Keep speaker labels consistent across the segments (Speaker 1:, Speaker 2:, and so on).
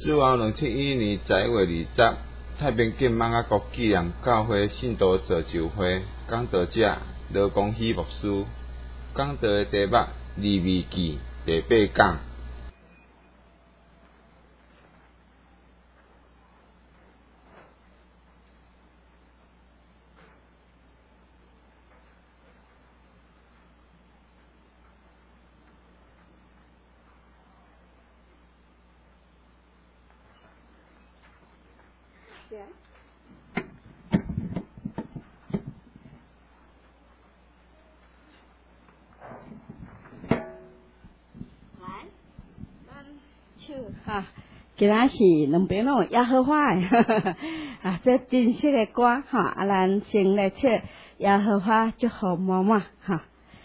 Speaker 1: 自往2011年10月20日，太平境满雅国纪念教会信徒造就会讲道者罗光熙牧师讲道的题目《利未记》第8讲。
Speaker 2: 哈，今仔是两边拢有耶和华的，啊，这真实的歌哈，啊，咱先来唱耶和华祝福妈妈哈。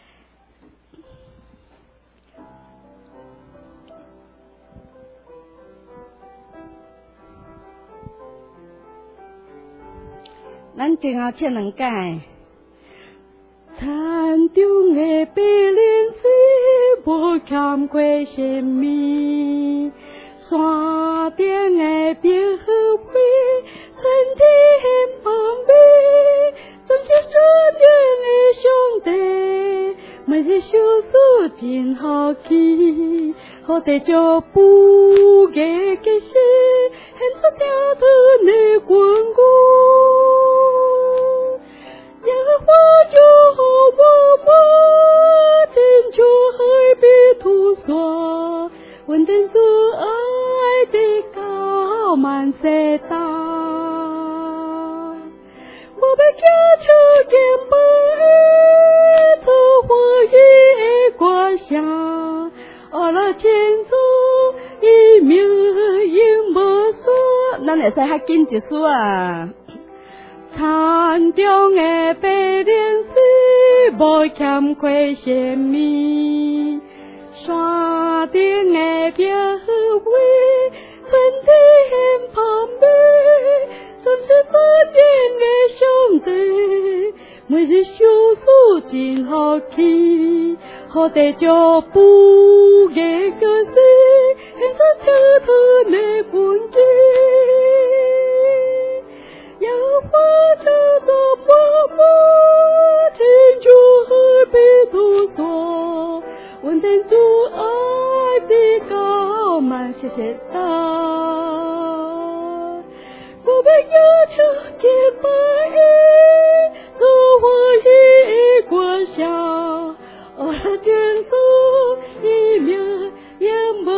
Speaker 2: 咱今后唱两解。山中的白莲子，无欠过什么。山顶的百合花，春天旁边，总是山顶的上帝，每日修书真好奇，好得着不嘅嘅事，显出条吞的滚骨。耶和华就好我们，真就海比土沙，稳定住爱的高满世大。我们家出见本，做花语的歌声，阿拉前走一秒永无说，咱会使较紧一首啊。山中的白莲子，无欠过什么。山顶的百合花，春天旁边，总是尊严的上帝。每日修书真好奇，好得着不嘅个事，显出跳脱的根基。耶和华叫做妈妈，亲就海比土沙，稳定住爱的高满，谢谢他。我们要求见白，做花语歌声，我的天主一秒也没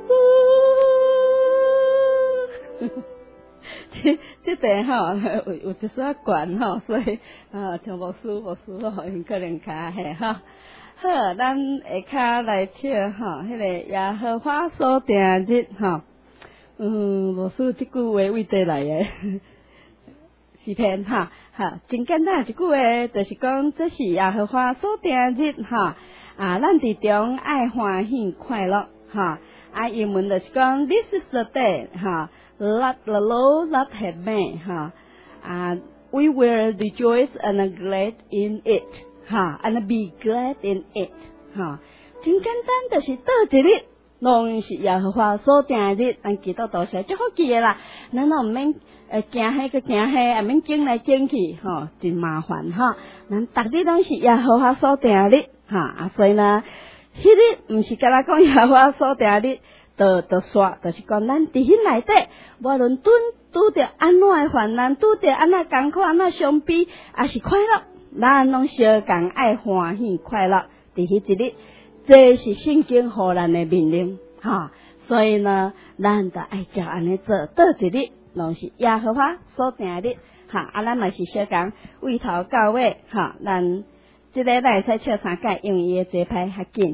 Speaker 2: 说。这段吼有一丝悬吼，所以像牧师吼，因可能较嘿吼。好，咱下骹来唱吼，迄个耶和华所定日吼。牧师即句话为地来的诗篇吼，哈，真简单一句话，就是讲这是耶和华所定日吼。啊，咱伫中爱欢喜快乐吼。啊，英文就是讲 This is the day 吼。Let the Lord not have made, we will rejoice and glad in it, and be glad in it, 真简单，就是倒一日，拢是耶和华所定的日，咱基督徒是最好记的啦。咱拢毋免行迄个行迄，也免争来争去，真麻烦哈。咱逐日拢是耶和华所定的日，所以呢，迄日毋是干那讲耶和华所定的日。就说，就是讲咱伫迄内底，无论拄着安怎的患难，拄着安怎艰苦，安怎伤悲，也是快乐，咱拢相共爱欢喜快乐。伫迄一日，这是圣经互咱的命令，所以呢，咱就爱照安尼做，倒一日拢是耶和华所定的日，咱嘛是相共为头到尾，咱即个咱会使唱三解，因为伊的节拍较紧，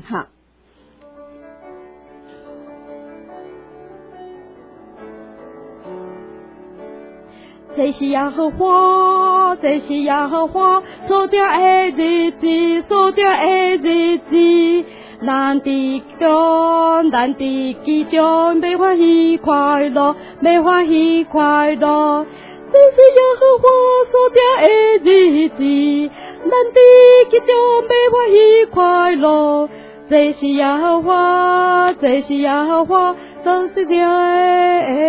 Speaker 2: 这是耶和华，这是耶和华所定的日子，所定的日子。咱伫中，咱伫其中，要欢喜快乐，要欢喜快乐。这是耶和华所定的日子，咱伫其中，要欢喜快乐。这是耶和华，这是耶和华所定的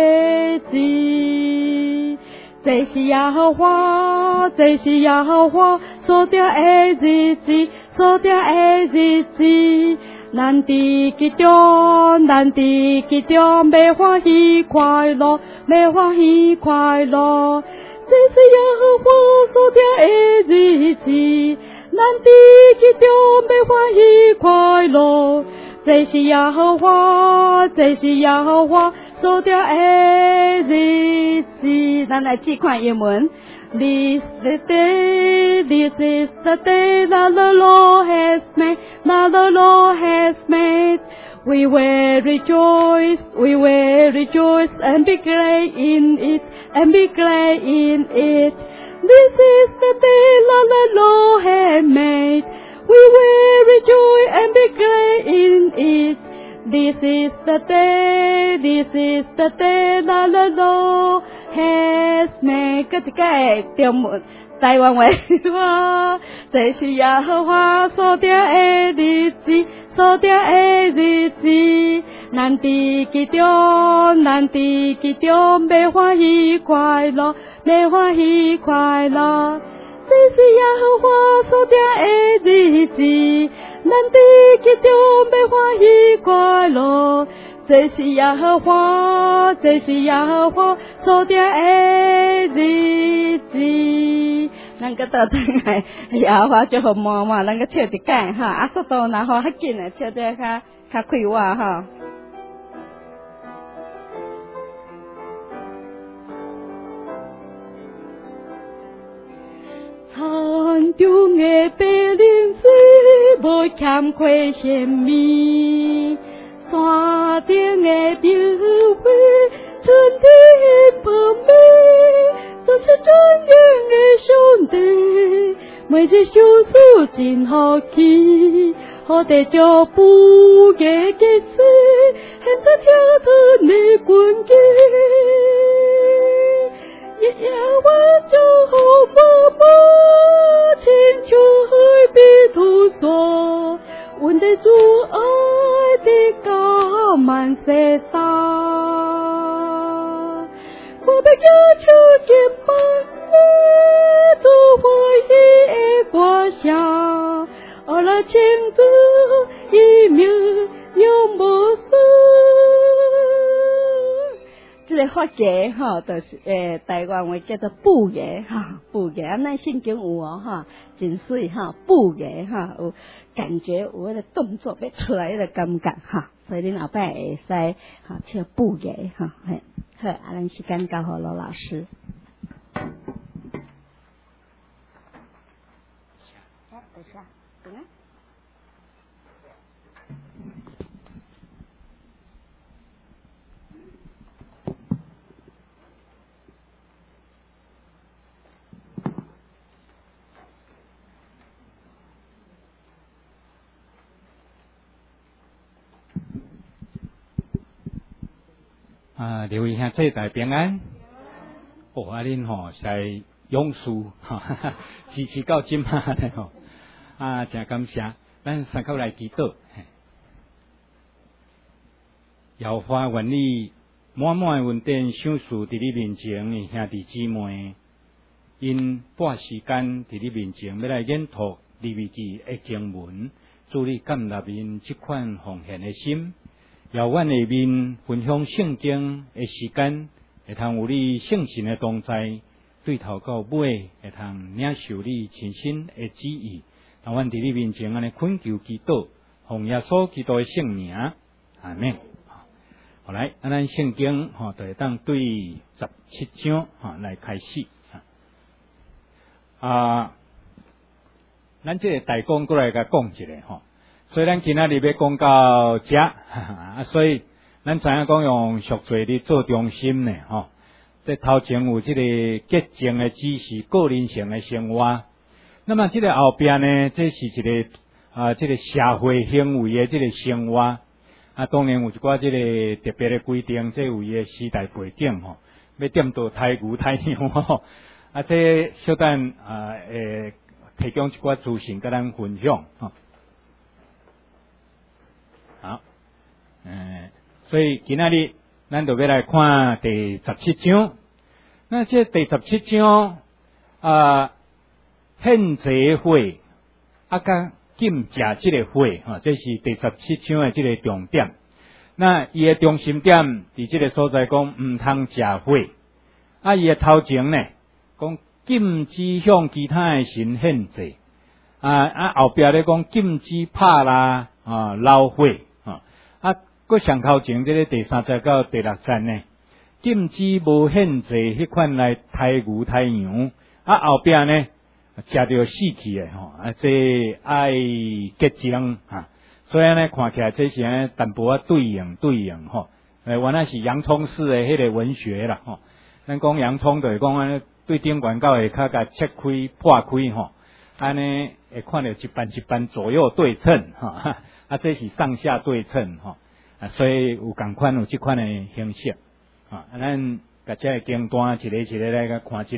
Speaker 2: 这是耶和华，这是耶和华所定的日子，所定的日子。咱伫其中，咱伫其中，要欢喜快乐，要欢喜快乐。这是耶和华所定的日子，咱伫其中，要欢喜快乐。这是耶和华，这是耶和华所定的日子。咱来试看英文。This is the day that the Lord has made, that the Lord has made. We will rejoice and be glad in it, and be glad in it. This is the day that the Lord has made. We will rejoice and be glad in it. This is the day that the Lord has made. 擱一個中文台灣話，這是耶和華所定的日子，所定的日子。咱佇其中，咱佇其中，要歡喜快樂，要歡喜快樂。這是耶和華所定的日子，咱佇其中，要歡喜快樂。這是耶和華，這是耶和華所定的日子。咱個倒轉來，耶和華就好忙嘛，咱個唱一解哈，啊速度然後較緊誒，唱得較快活哈。山中的白靈水，無欠缺神秘。山頂的雕花，春天芳美，就是尊敬的上帝。每日相思真好奇，好地做不嘅嘅事，獻出跳脫的關鍵。日夜我就好默默，親像海邊吐沙。阮的主愛的高萬世大，我要舉手敬拜你，做歡喜的歌聲，我來稱讚伊名永無數。這個發嘅吼，就是台灣話叫做布嘅哈，布嘅，咱聖經有哦哈，真水哈，布嘅哈，有感覺有迄個動作要出來迄個感覺哈，所以恁後擺會使哈唱布嘅哈，嘿，好，啊，咱時間交互羅老師。等下，等下。
Speaker 3: 刘位兄这大平安，哦，啊恁吼是勇士，支持到今嘛咧吼，真感謝，咱三口來祈禱。耀華願你滿滿穩定享受佇你面前嘅兄弟姊妹，因半時間佇你面前要來研讀利未記嘅經文，祝你感納因這款奉獻嘅心。由阮下面分享聖經的時間，會通有你聖神的同在，對頭到尾會通領受你親身的旨意。當阮佇你面前安尼懇求祈禱，奉耶穌基督的聖名，阿們。好來，咱聖經吼，就會當對17章吼來開始。咱這個大綱過來甲講一下吼。所以咱今仔日要講到這，所以咱知影講用贖罪日做中心呢，吼。即頭前有這個潔淨的指示，個人性的生活。那麼這個後邊呢，這是一個這個社會行為的這個生活。當然有一寡這個特別的規定，這有伊的時代背景吼，要點到太牛太牛吼。這小等提供一寡資訊甲咱分享吼。好，所以今仔日咱就要來看第17章。 那这第17章献祭会甲禁食这个会这是第17章的这个重点。那伊的中心点伫这个所在讲毋通食会，伊的头前呢讲禁止向其他的神献祭，后壁咧讲禁止拍啦捞火，搁上头前这个第3节到第6节呢，禁止无献祭迄款来杀牛杀羊，后壁呢食着死去的这爱洁净所以呢看起来这是呢淡薄对应原来是洋葱式的迄个文学啦咱讲洋葱就是讲对顶管到下骹甲切开破开安尼会看到一班一班左右对称这是上下对称所以有共款有这款的形式咱甲这个经段一个一个来甲看一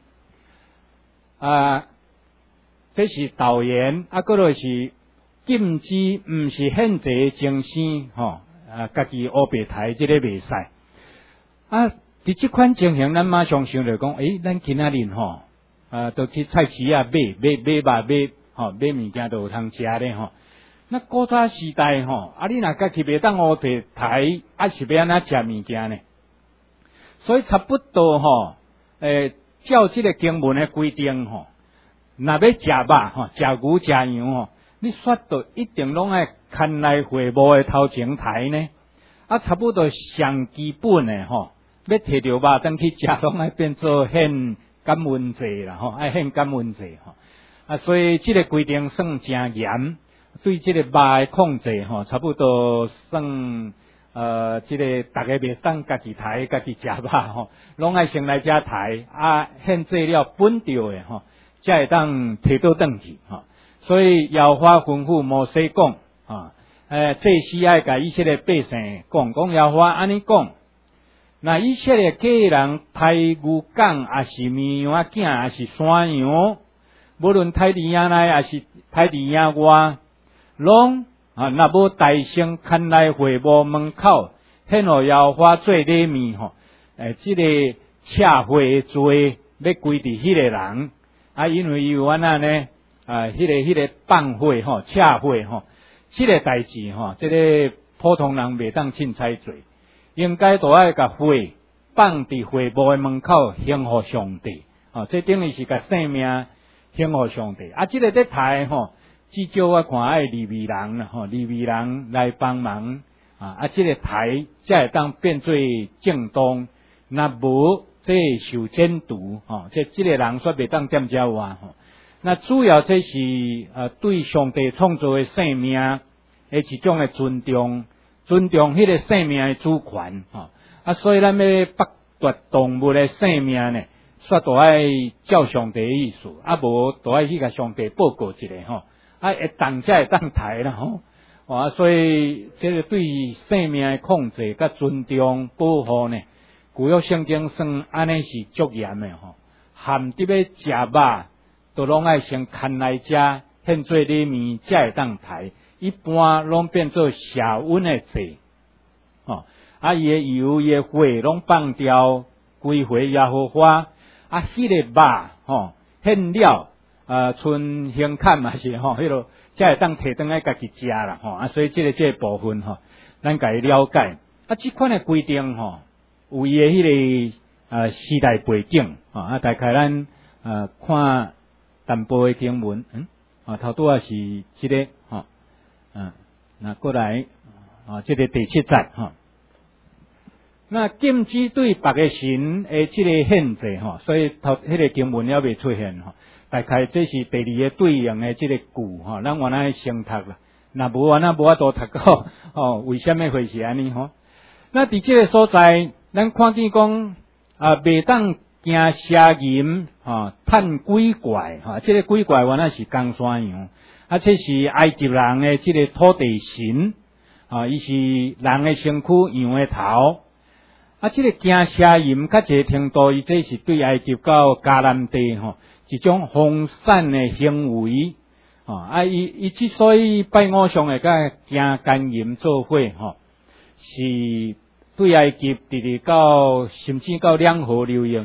Speaker 3: 个这是导言搁落是禁止毋是献祭精神家己乌白台这个袂使伫这款情形，咱马上想着讲，咱今仔日都去菜市买肉买物件都有通食咧那古早时代你若家己袂当乌白台，是要安怎食物件呢？所以差不多照这个经文的规定若要食肉食牛食羊你煞到一定拢爱牵来会幕的头前台呢差不多上基本的要摕着肉当去食，拢爱变做献感恩祭啦爱献感恩祭所以这个规定算真严，对这个肉的控制差不多算这个大家袂当家己抬家己食肉拢爱先来遮抬献祭了本着的才会当摕倒转去所以耶和华吩咐摩西讲祭司爱甲以色列百姓讲耶和华安尼讲，那以色列家人抬牛犅也是绵羊囝也是山羊，无论抬伫营内也是抬伫营外，拢若无大声牵来会幕门口，献互耶和华做礼物这个恰会的罪要归伫迄个人因为有安那呢迄个放火恰会这个代志这个普通人袂当凊彩做，应该都爱甲火放伫会幕的门口献互上帝这等于是甲性命献互上帝这个在抬至少我看爱利未人利未人来帮忙这个抬才会当变做正当，若无这受监督这个人煞袂当踮遮话那主要这是对上帝创造的生命的一种的尊重迄个生命的主权所以咱要剥夺动物的生命呢，煞都爱照上帝的意思无都爱去甲上帝报告一下会当才会当抬啦所以这个对生命的控制甲尊重保护呢，旧约圣经算安尼是足严的含伫要食肉都拢爱先牵来遮献做礼物才会当抬，一般拢变做社温的祭伊的油伊的火拢放掉归回耶和华迄个肉献了剩胸坎嘛是迄落才会当摕转来家己食啦所以这个部分咱家己了解这款的规定有伊的迄个时代背景大概咱看淡薄的经文头拄是这个那过来这个第7节那禁止对别个神的这个献祭所以迄个经文还未出现大概这是第2个对应的这个句咱原来先读啦，若无安那无法度读到为什么会是安尼那伫这个所在咱看见讲袂当惊邪淫趁鬼怪这个鬼怪原来是公山羊这是埃及人的这个土地神伊是人的身躯羊的头这个惊邪淫较一个程度伊这是对埃及到迦南地一种荒散的行为伊之所以拜偶像会甲惊奸淫做伙是对埃及直直到甚至到两河流域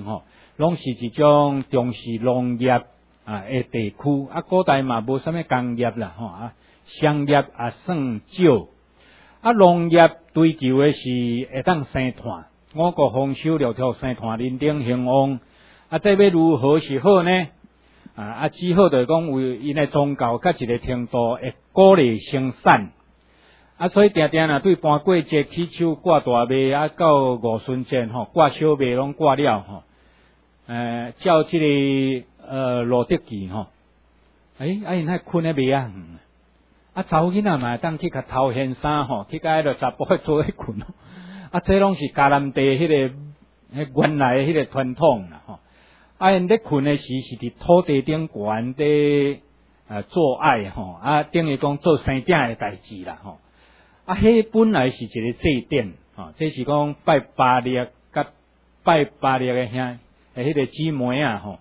Speaker 3: 拢是一种重视农业的地区，古代嘛无啥物工业啦商业算少，农业追求的是会当生炭，五穀丰收，六畜生炭，人丁兴旺，这要如何是好呢？只好就是讲为因的宗教甲一个程度会鼓励生产，所以定定啦对搬过节、起手、挂大麦到五旬节挂小麦拢挂了照这个路德记因那困的麦查某囡仔嘛当去甲偷现衫去甲迄查甫做伙困这拢是迦南地迄个原来迄个传统啦因咧困的时是伫土地顶悬伫做爱等于讲做生正的代志啦迄本来是一个祭典这是讲拜巴力甲拜巴力的兄迄个姊妹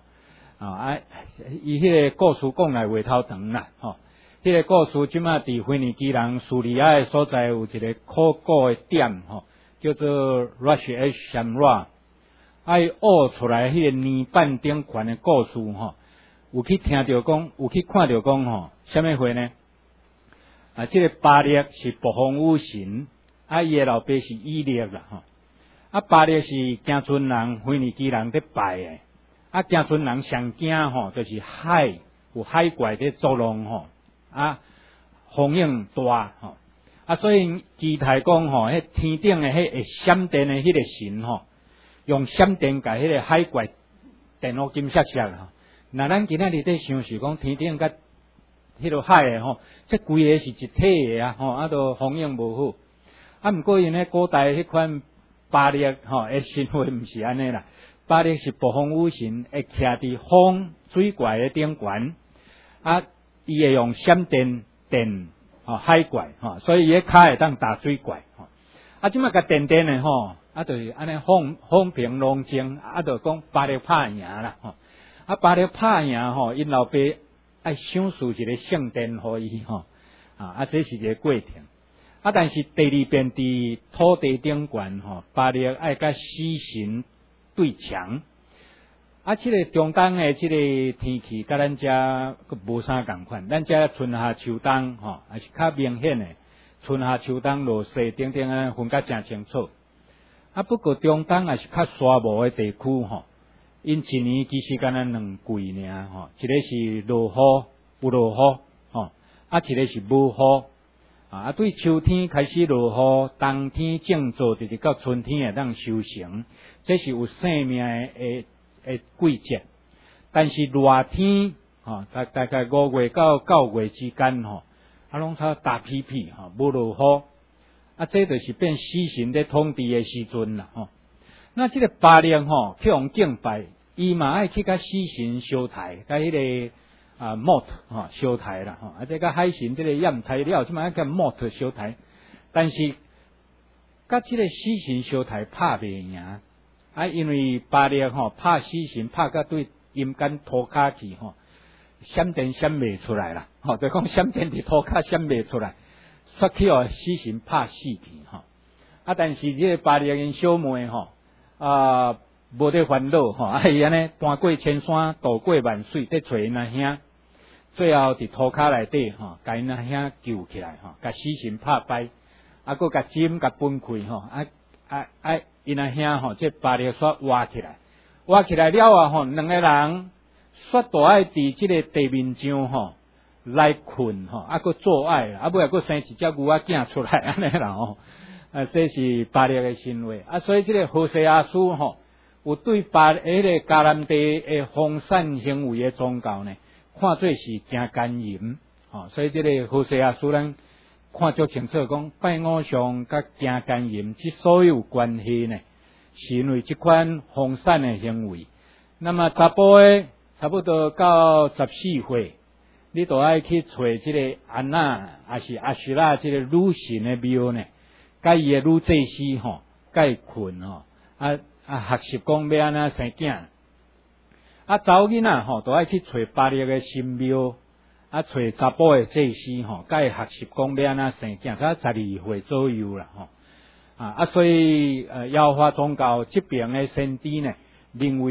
Speaker 3: 伊迄个故事讲来话头长啦迄个故事即马伫腓尼基人叙利亚的所在有一个考古的点叫做 Rush Shamra， 学出来迄个泥板顶悬的故事有去听到讲，有去看到讲什么话呢？这个巴力是暴风雨神，伊的老爸是以利啦巴力是行村人腓尼基人伫拜的，行村人上惊就是海有海怪伫作弄风影大所以期待讲迄天顶的迄会闪电的迄个神用闪电甲迄个海怪电路金闪闪那咱今仔日在想是讲天顶甲迄个海的这规个是一体的都风影无好毋过因咧古代迄款巴力的神话毋是安尼啦，巴力是暴风雨神，会徛伫风水怪的顶悬伊会用闪电电海怪所以伊个骹会当打水怪即马甲电电的就是安尼风平浪静就讲巴力拍赢啦巴力拍赢因老爸爱赏赐一个圣殿互伊这是一个过程但是第二遍伫土地顶悬巴力爱甲死神对强这个中东的这个天气甲咱遮无啥共款，咱遮春夏秋冬还是较明显的，春夏秋冬落雪等等分甲真清楚不过中东也是较沙漠的地区因一年其实敢若两季尔一个是落雨有落雨一个是无雨对秋天开始落雨，冬天正做直直到春天会当收成，这是有生命的季节。但是热天大概5月到9月之间拢差大屁屁无落雨这就是变死神在统治的时阵啦那这个巴力去用敬拜，伊嘛爱去甲死神相台，甲迄个mot 相台啦这甲海神这个验材料即嘛爱甲 mot 相台，但是甲这个死神相台拍袂赢因为巴力拍死神拍甲对阴间涂骹去闪电闪袂出来啦就讲闪电伫涂骹闪袂出来，煞去死神拍死去但是这个巴力因小妹无得烦恼伊安尼搬过千山渡过万水伫找因阿兄，最后伫涂骹内底甲因阿兄救起来甲死神拍败佫甲针甲分开因阿兄这巴力煞挖起来了两个人煞大爱伫即个地面上来困佫做爱尾佫生一只牛仔囝出来安尼啦这是巴力的行为所以这个何西阿书有对巴迄个迦南地的风散行为的宗教呢，看做是真奸淫所以这个何西阿书咱看足清楚讲拜偶像甲真奸淫之所有关系呢，是因为这款风散的行为。那么查甫的差不多到14岁，你都爱去找这个安娜还是阿许拉这个女神的庙呢，甲伊的女祭司甲伊困学习讲要安怎生囝查某囡仔都爱去找巴力的神庙找查甫的祭司甲伊学习讲要安怎生囝，才12岁左右啦所以耶和华宗教这边的先知呢，认为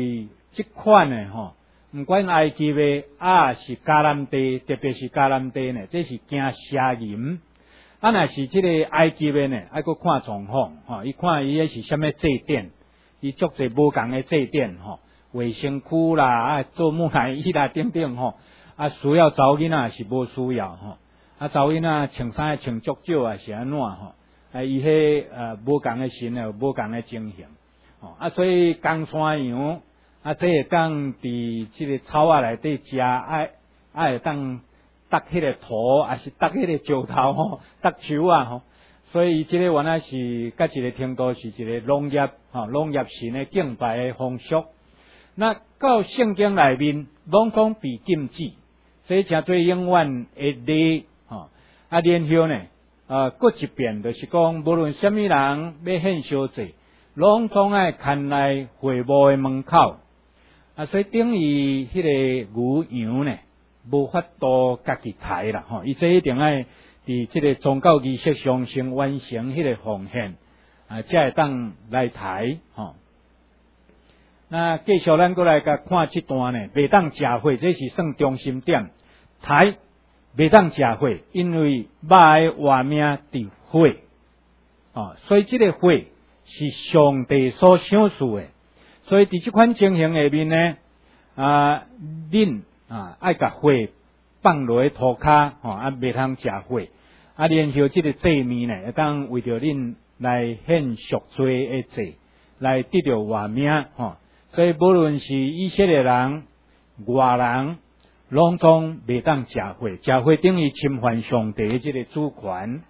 Speaker 3: 即款的吼，毋管埃及的是迦南地，特别是迦南地呢，这是惊邪淫。若是即个埃及的呢，爱搁看状况吼，伊看伊迄是啥物祭典，伊足侪无共的祭典吼，卫生区啦，做木乃伊啦，等等吼，需要查某囡仔是无需要吼，查某囡仔穿衫穿足少是安怎吼？伊迄无共的神有无共的情形，所以公山羊这会当伫即个草仔内底食，会当搭迄个土，还是搭迄个石头吼，搭树啊吼，所以即个原来是甲一个程度是一个农业神的敬拜的风俗。那到圣经内面，拢总被禁止，所以诚侪永远会例吼。然后呢，过一遍就是讲，无论什么人要献烧祭，拢总爱牵来会幕的门口。所以等于迄个牛羊呢，无法度家己抬啦吼，伊这一定爱伫即个宗教仪式上先完成迄个奉献，才会当来抬吼。那继续咱过来甲看这段呢，袂当食火，这是算中心点。抬袂当食火，因为肉的活命伫火，所以这个火是上帝所赏赐的。所以伫这款情形下面呢，恁爱甲火放落去涂骹，袂通食火。然后这个祭面呢，会当为着恁来献赎罪的祭，来得到活命吼。所以无论是以色列人、外人，拢总袂当食火，食火等于侵犯上帝的这个主权。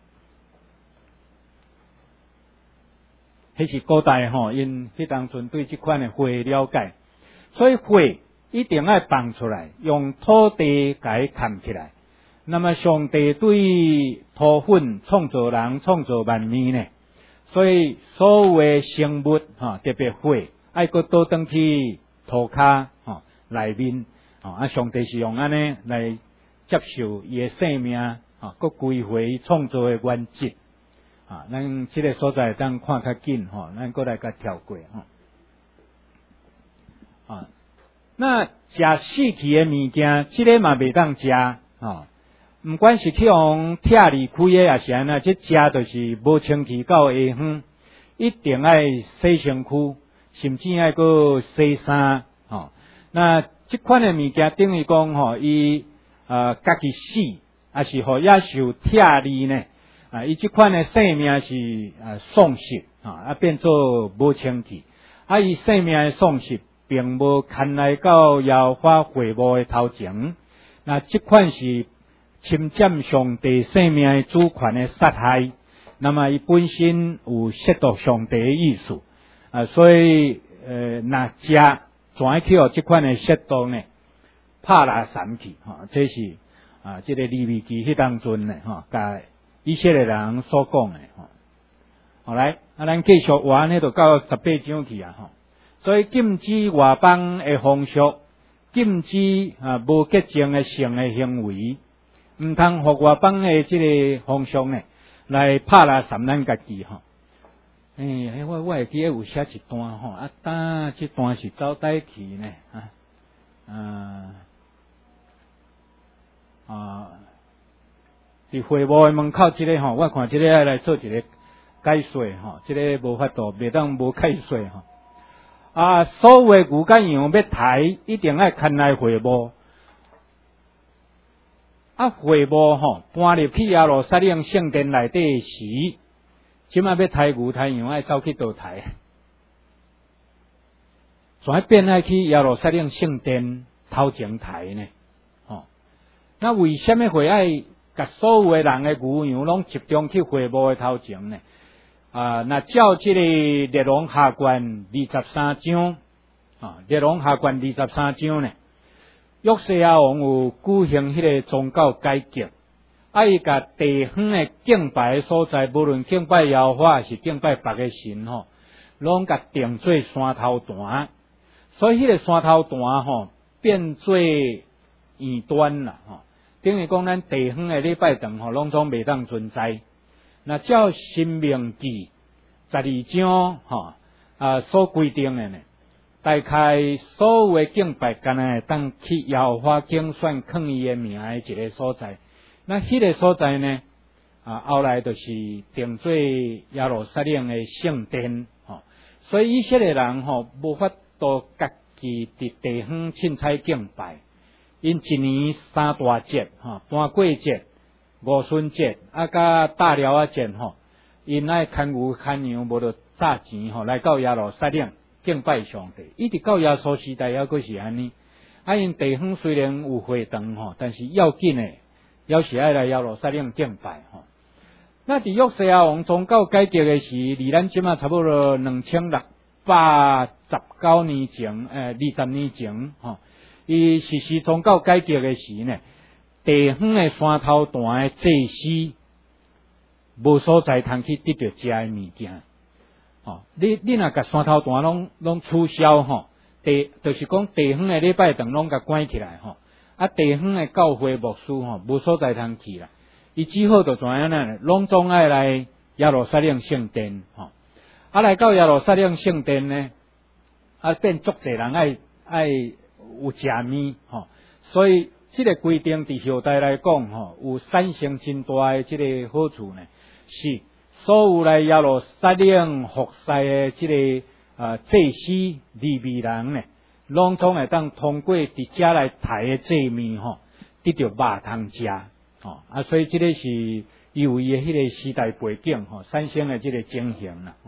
Speaker 3: 迄是古代吼，因迄当阵对这款的火了解，所以火一定要放出来，用土地甲伊砍起来。那么上帝对土粉创造人、创造万物呢，所以所有的生物特别火，爱搁倒转去土骹内面，上帝是用安尼来接受伊的生命，搁归回创造的原则。咱这个所在当看较紧咱过来甲跳过那食死去的物件，这个嘛袂当食毋管是去用拆离开的也是安那，这食就是无清气到下远，一定爱洗身躯，甚至爱搁洗衫那这款的物件等于讲伊家己死，还是也受拆离呢？伊这款的生命是丧失变做无清气，伊生命的丧失并无牵来到耶和华会幕的头前，那这款是侵占上帝生命的主权的杀害，那么伊本身有亵渎上帝的意思所以若食怎样去这款的亵渎呢？拍拉散去这是这个利未记迄当中呢甲以色列人所讲的好来，咱继续话呢，就到18章去所以禁止外邦的风俗，禁止无洁净的性的行为，毋通互外邦的这个风俗呢来拍拉散咱家己我会记得有写一段当这段是走带去呢伫会幕的门口这个我看这个要来做一个解说这个无法度，袂当无解说所有的牛甲羊要抬，一定要牵来会幕。会幕搬入去耶路撒冷圣殿内底时，即摆要抬牛抬羊，爱走去倒抬？怎样变爱去耶路撒冷圣殿头前抬呢？那为什么会爱甲所有的人的牛羊拢集中去会幕的头前呢？那照这个列王下卷23章列王下卷23章呢，约西亚王有举行迄个宗教改革，伊甲地方的敬拜的所在，无论敬拜耶和华还是敬拜别个神拢甲定做山头坛，所以迄个山头坛变做异端啦等于讲咱地方的礼拜堂拢总袂当存在。那照申命记12章所规定的呢， 大概所有的敬拜干会当去耶和华竞选抗伊的名的一个所在。那迄个所在呢，后来就是定做耶路撒冷的圣殿，所以以色列人无法度家己伫地方凊彩敬拜，因一年三大节，搬过节、五旬节甲大寮节，因爱牵牛牵羊，无着炸钱来到耶路撒冷敬拜上帝，一直到耶稣时代还阁是安尼。因地方虽然有会堂但是要紧的，要是爱来耶路撒冷敬拜那伫约西亚王宗教改革的时，离咱即马差不多2619年前，20年前伊实施宗教改革的时呢，地方的山头段的祭司无所在通去得到食的物件。你若甲山头段拢取消就是讲地方的礼拜堂拢甲关起来地方的教会牧师无所在通去啦，伊只好就怎样呢？拢总爱来耶路撒冷圣殿来到耶路撒冷圣殿呢，变足侪人爱有食面所以这个规定伫后代来讲有产生真大的这个好处呢，是所有来耶路撒冷服侍的这个祭司利未人呢，拢总会当通过伫遮来抬的祭面得到肉通食所以这个是由伊的迄个时代背景产生的这个情形啦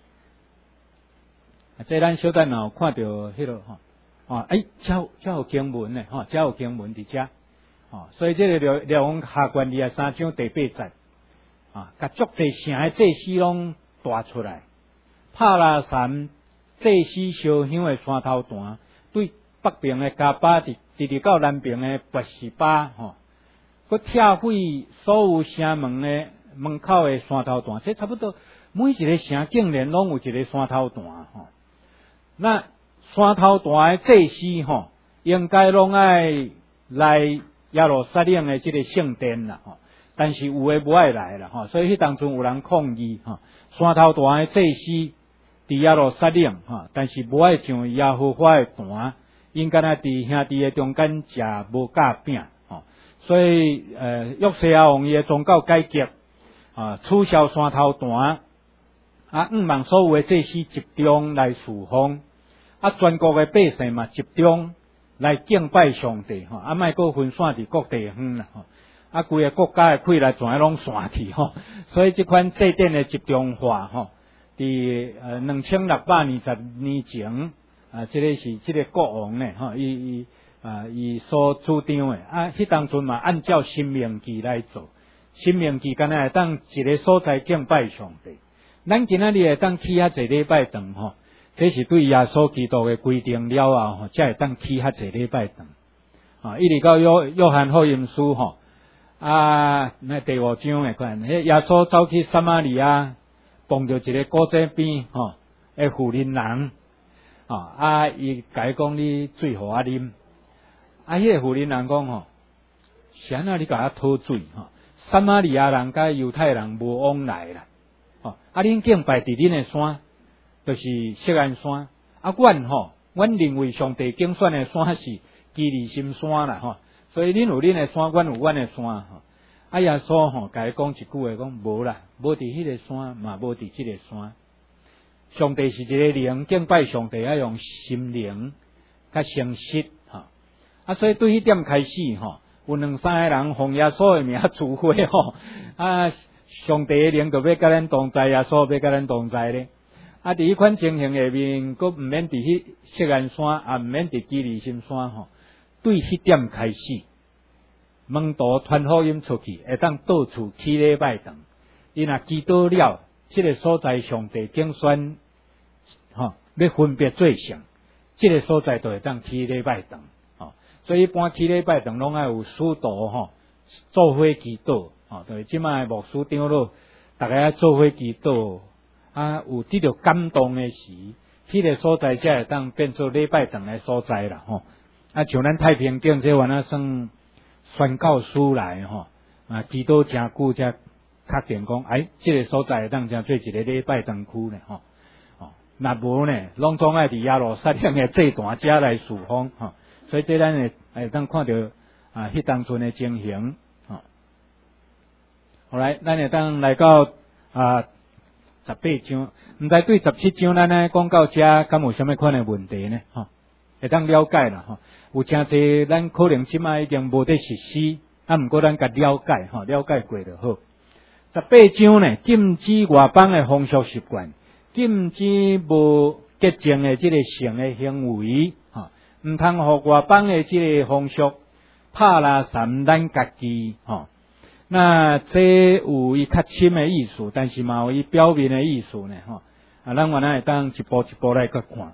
Speaker 3: 这咱小等看到迄落遮有经文呢遮有经文伫遮所以这个列王下卷23章第8节甲足侪城的祭司拢带出来，帕拉山祭司烧香的山头段，对北边的加巴直到南边的拔示巴佮拆毁所有城门的门口的山头段，这差不多每一个城竟然拢有一个山头段那山头段的祭司应该拢爱来耶路撒冷的这个圣殿啦但是有诶无爱来啦所以迄当中有人抗议山头段的祭司伫耶路撒冷但是无爱上耶和华的坛，应该伫兄弟的中间食无甲饼所以约西亚王伊的宗教改革取消山头坛望所有的祭司集中来侍奉全国的百姓嘛集中来敬拜上帝莫阁分散伫各地方啦规个国家的气力全拢散去所以这款祭典的集中化伫2620年前这个是这个国王呢伊所主张的迄当阵嘛按照申命记来做，申命记敢若会当一个所在敬拜上帝，咱今仔日会当起遐济礼拜堂这是对耶稣基督的规定了后才会当起遐济礼拜堂一直到约翰福音书那第5章的看，耶稣走去撒玛利亚，碰到一个古井边的妇人人伊甲伊讲你水互我啉迄个妇人人讲是安怎你甲我讨水撒玛利亚人甲犹太人无往来啦恁敬拜伫恁的山就是锡安山阮认为上帝竞选的山是基利心山啦所以恁有恁的山，阮有阮的山耶稣甲伊讲一句话，讲无啦，无伫迄个山，嘛无伫即个山。上帝是一个灵，敬拜上帝要用心灵甲诚实所以对迄点开始有2-3个人奉耶稣的名聚会上帝的灵就要甲咱同在，耶稣要甲咱同在咧伫迄款情形下面，佫毋免伫迄锡安山，毋免伫基利心山对迄点开始，门徒传福音出去，会当到处起礼拜堂。伊若祈祷了，这个所在上帝竞选要分别做圣，这个所在就会当起礼拜堂所以一般起礼拜堂拢爱有使徒做伙祈祷就是即摆牧师长老，大家做伙祈祷有得到感动的时，迄个所在才会当变做礼拜堂的所在啦像咱太平间这玩算宣教师来祈祷真久才确定讲这个所在会当成做一个礼拜堂区呢若无呢，拢总爱伫亚罗撒冷的祭坛遮来侍奉吼。所以这咱会当看到迄当阵的情形吼。后来咱会当来到18章，毋知对17章咱呢讲到遮，敢有啥物款的问题呢？吼，会当了解啦吼。有诚侪咱可能即摆已经无得实施，毋过咱甲了解吼，了解过就好。18章呢，禁止外邦的风俗习惯，禁止无洁净的即个性的行为，吼，毋通互外邦的即个风俗拍拉散咱家己，吼。那这有伊较深的意思，但是嘛有伊表面的意思呢，吼。咱原来会当一步一步来去看。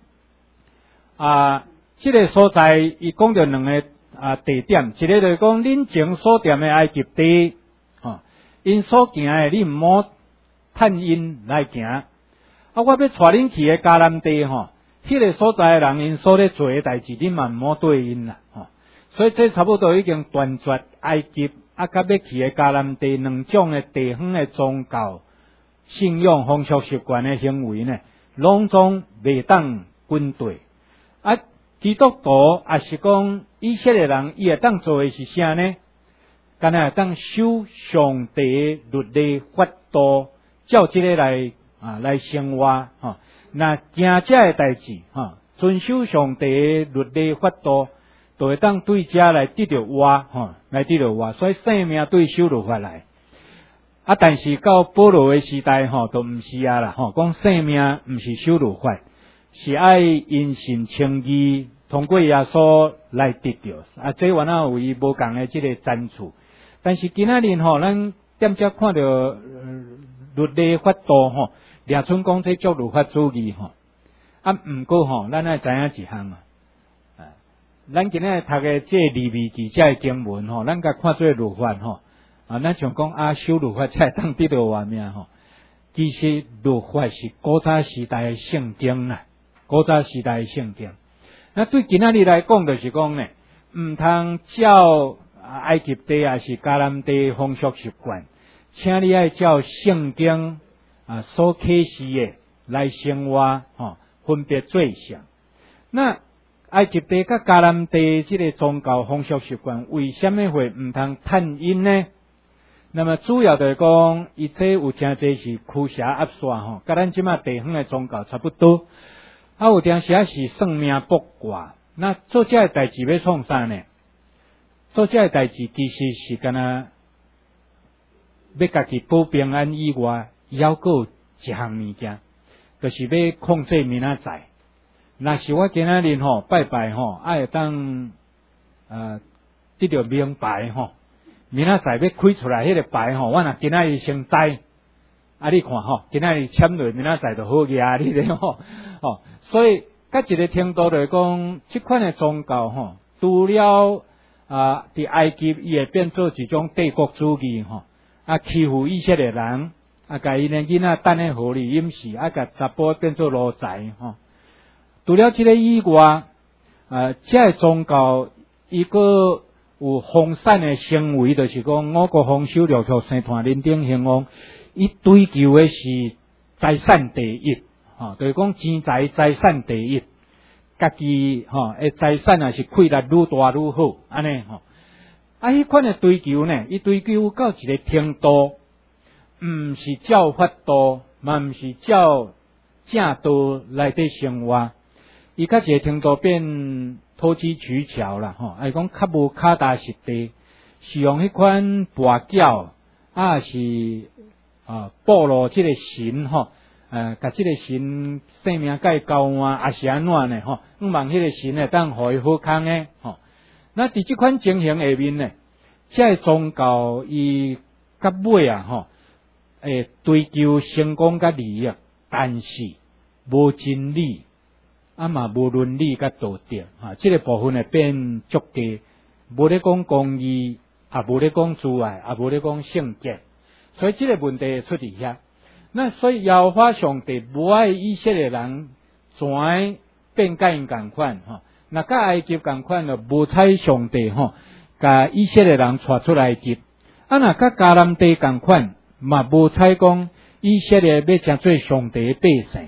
Speaker 3: 这个所在伊讲到两个地点，一个就是讲恁前所踮的埃及地，吼，因所行的你毋好趁因来行。我要带恁去的迦南地，吼，迄个所在的人因所咧做的代志，恁嘛毋好对因啦，吼。所以这差不多已经断绝埃及甲要去的迦南地两种的地方的宗教、信仰、风俗习惯的行为呢，拢总袂当军队。基督徒也是讲以色列人，伊会当做的是啥呢？敢若会当守上帝律例法度，照这个来生活吼。那行这的代志吼，遵守上帝律例法度，就会当对这来得到活吼，来得到活。所以生命对守律法来。但是到保罗的时代吼，都毋是啦吼，讲生命毋是守律法，是爱因信称义。通过耶稣来得到，这原来有伊无共的即个赞处，但是今仔日吼，咱点只看到律例法度吼，掠春讲这叫律法主义吼，毋过吼，咱爱知影一项咱今仔日读的这利未记这的经文吼，咱甲看做律法吼，咱像讲修律法才会当得到活命吼，其实律法是古早时代的圣经啦，古早时代的圣经。那对今仔日来讲，就是讲呢，毋通照埃及地也是迦南地风俗习惯，请你爱照圣经所启示的来生活吼，分别做相。那埃及地甲迦南地这个宗教风俗习惯，为什么会毋通趁因呢？那么主要就是讲，伊这有诚侪是驱邪压煞吼，甲咱即马地方的宗教差不多。有当时也是算命卜卦，那做这代志要创啥呢？做这代志其实是干那要家己保平安以外，还有一项物件，就是要控制明仔载。若是我今仔日吼拜拜吼，会当得到明牌吼，明仔载要开出来迄个牌吼，我若今仔日先知，你看吼，今仔日签落明仔载就好压你咧吼。所以，甲一个程度来讲，即款的宗教吼，除了伫埃及，伊会变做一种帝国主义吼，欺负以色列人，甲因的囡仔等咧合理饮食，甲查甫变做奴才吼。除了即个以外，这个宗教伊个有风散的行为，就是讲五谷丰收、六畜生团、人丁兴旺，伊追求的是财产第一。就是讲钱财财产第一，家己诶财产也是亏力愈大愈好，安尼吼。迄款诶追求呢，伊追求到一个程度，毋是照法度，嘛毋是照正道来底生活，伊较一个程度变投机取巧啦吼。讲较无脚踏实地，是用迄款跋筊是暴露即个神吼。甲即个神性命甲伊交换，也是安怎呢？吼，希望迄个神会当互伊好康诶，吼。那伫即款情形下面呢，即个宗教伊到尾吼，追求成功甲利益，但是无真理，嘛无伦理甲道德，即个部分会变足低，无咧讲公义，也无咧讲慈爱，也无咧讲圣洁，所以即个问题会出伫遐。那所以耶和华上帝无爱以色列人全变甲因共款吼，那甲埃及共款就无采上帝吼，甲以色列人带出埃及。那甲迦南地共款，嘛无采讲以色列要成做上帝的百姓，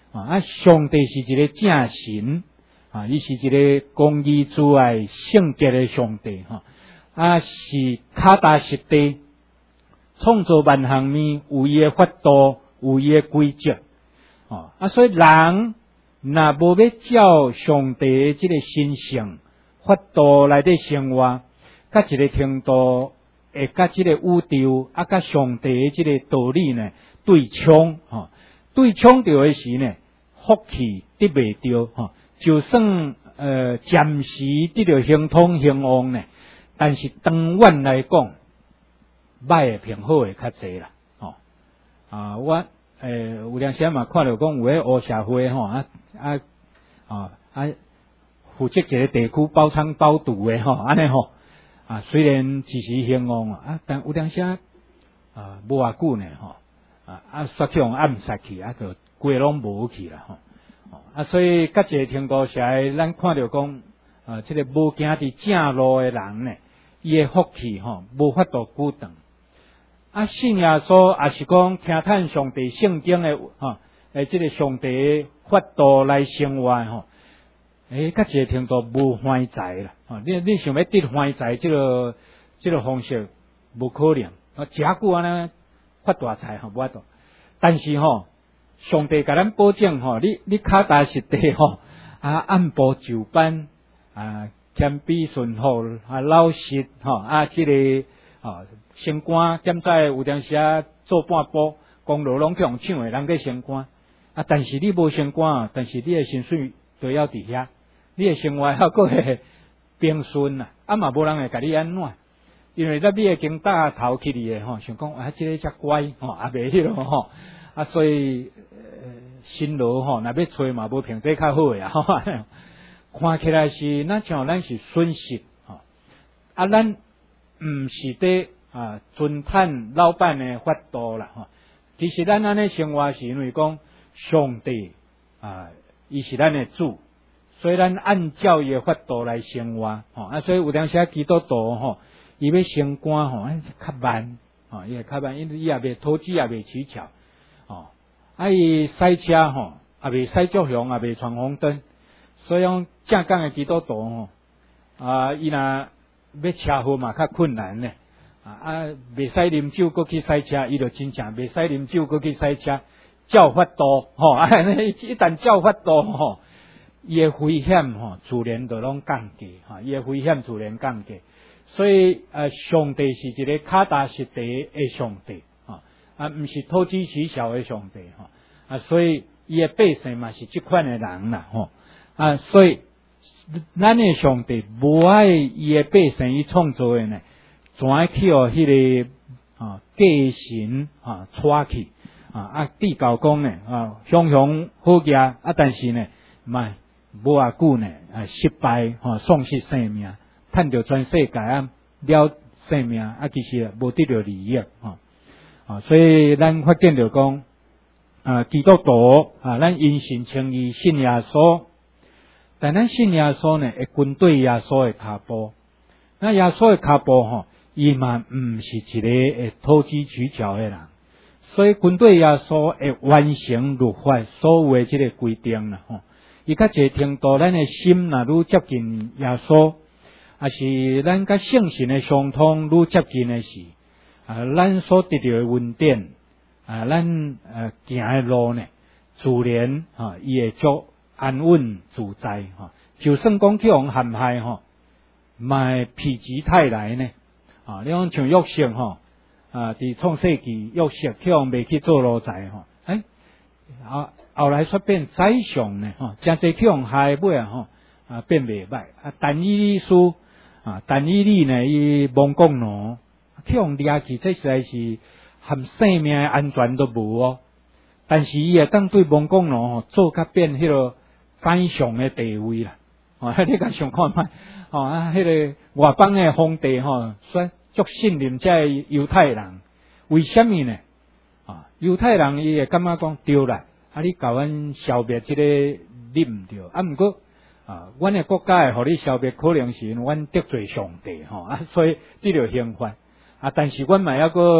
Speaker 3: 上帝是一个正神伊是一个公义之爱圣洁的上帝是脚踏实地创造万象面，有伊的法度，有伊的规则所以人若无要照上帝即个神性法度来底生活，甲一个程度会甲即个宇宙甲上帝即个道理呢对冲对冲着的时呢，福气得袂着就算暂时得到亨通兴旺呢，但是长远来讲，歹的偏好会较济啦我有当时嘛看到讲有迄乌社会负责一个地区包仓包肚的安尼虽然一时兴旺但有当时无偌久呢煞去用暗杀去就规拢无去啦所以甲一个程度下，咱看到讲这个无行伫正路的人呢，伊的福气无法度久长信耶稣也是讲听叹上帝圣经的这个上帝法度来生活甲一个程度无欢财啦你想要得欢财这个方式无可能食久安尼发大财无法度，但是上帝甲咱保证你脚踏实地按部就班谦卑顺服老实这个升官检在有当时做半步公路拢去用抢的人去升官但是你无升官但是你的薪水都要伫遐，你的生活还阁会平顺嘛无人会甲你安怎，因为你会经大头去你的想讲这个遮乖也袂迄落所以辛劳若要找嘛无平这较好的看起来是像咱是损失咱毋是伫尊叹老板的法度啦其实咱安尼生活是因为讲上帝伊是咱的主，所以咱按照伊的法度来生活所以有当时基督徒伊要升官较慢伊会较慢，因为伊也袂投资也袂取巧伊赛车也袂驶足雄，也袂闯红灯，所以讲正港的基督徒伊若要车祸嘛较困难呢袂使啉酒搁去赛车，伊就真正袂使啉酒搁去赛车，照法度一旦照法度伊的危险自然就拢降低伊的危险自然降低，所以上帝是一个脚踏实地的上帝毋是投机取巧的上帝所以伊的百姓嘛是这款的人啦所以咱的上帝无爱伊的百姓伊创造的呢，怎爱去迄个假神带去地教讲呢雄雄好行但是呢无偌久呢失败丧失性命，趁着全世界了性命其实无得到利益所以咱发现着讲基督徒咱因信称义信耶稣，但咱信耶稣呢会跟对耶稣的脚步，那耶稣的脚步伊嘛毋是一个会投机取巧的人，所以跟对耶稣会完成律法所有的这个规定啦伊较一个程度，咱的心若愈接近耶稣，也是咱甲圣神的相通愈接近的是咱所得到的恩典咱行的路呢，自然伊会足安稳自在就算讲去互陷害嘛会否极泰来呢你讲像约瑟伫创世纪约瑟去互卖去做奴才后来煞变宰相呢真侪去互害尾变袂歹但以理书但以理呢伊亡国奴去互掠去，这实在是含生命的安全都无但是伊会当对亡国奴做甲变迄个宰相的地位啦你甲想看觅迄个外邦的皇帝说足信任这犹太人，为什么呢犹太人伊会感觉讲对啦你甲阮消灭这个你毋对毋过阮的国家会互你消灭，可能是阮得罪上帝所以得到刑罚但是阮嘛还阁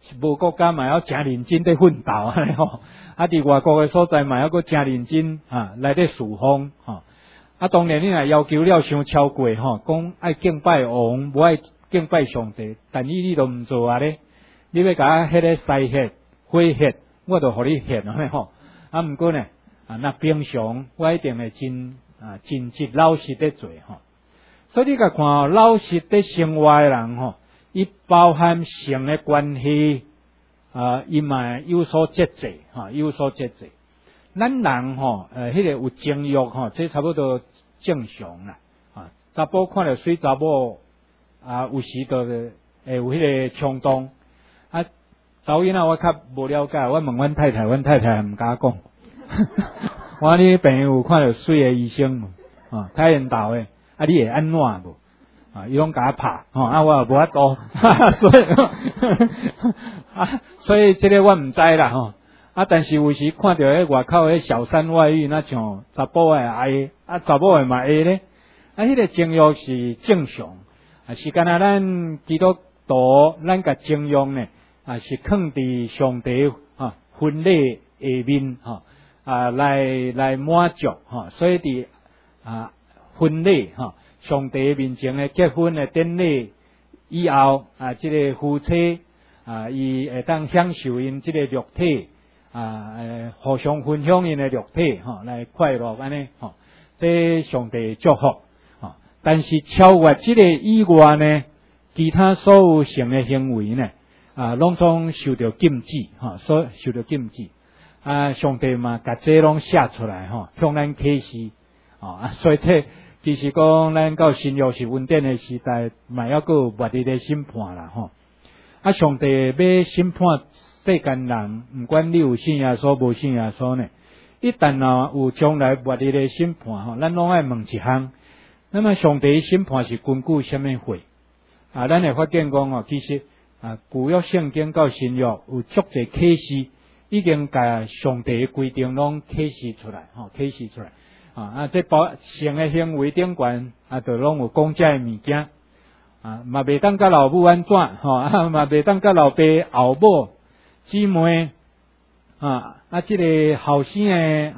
Speaker 3: 无国家嘛要真认真在奋斗安尼吼，啊伫外国诶所在嘛要搁真认真来咧侍奉吼。啊当然你若要求了伤超过吼，讲爱敬拜王，无爱敬拜上帝，但你都毋做啊咧，你要甲迄个西血、火血，我就互你献安尼吼。啊毋过呢，那平常我一定会真实老实咧做吼。所以你甲看老实咧生活诶人吼，伊包含性诶关系伊嘛有所节制有所节制。咱人吼迄个有情欲吼，这差不多正常啦。查甫看到水查某有时都会有迄个冲动。查某囡仔我较无了解，我问阮太太，阮太太毋敢讲。我你朋友看到水诶医生太缘投诶，你会安怎无？伊拢甲我拍我也无法度，所以这个我毋知啦但是有时看到迄外口迄小三外遇，那像查甫诶爱，查某诶嘛会咧，迄个情欲是正常，是干那咱基督徒，咱甲情欲呢，是放伫上帝婚礼下面来满足所以伫婚礼上帝面前诶结婚诶典礼以后即个夫妻伊会当享受因即个肉体。互相分享因的肉体来快乐安尼这上帝祝福但是超越这个以外呢，其他所有性的行为呢拢总受到禁止所受到禁止上帝嘛甲这拢写出来向咱启示所以这其实讲咱到新约是稳定的时代，嘛要个末日的审判啦上帝要审判世间人，毋管你有信耶稣无信耶稣呢，一旦有将来末日的审判咱拢爱问一项。那么上帝审判是根据什么会？咱会发现讲其实旧约圣经到新约有足侪启示，已经甲上帝的规定拢启示出来启示出来这包性的行为顶悬就拢有讲这物件嘛袂当甲老母安怎嘛袂当甲老爸后母姊妹这个后生诶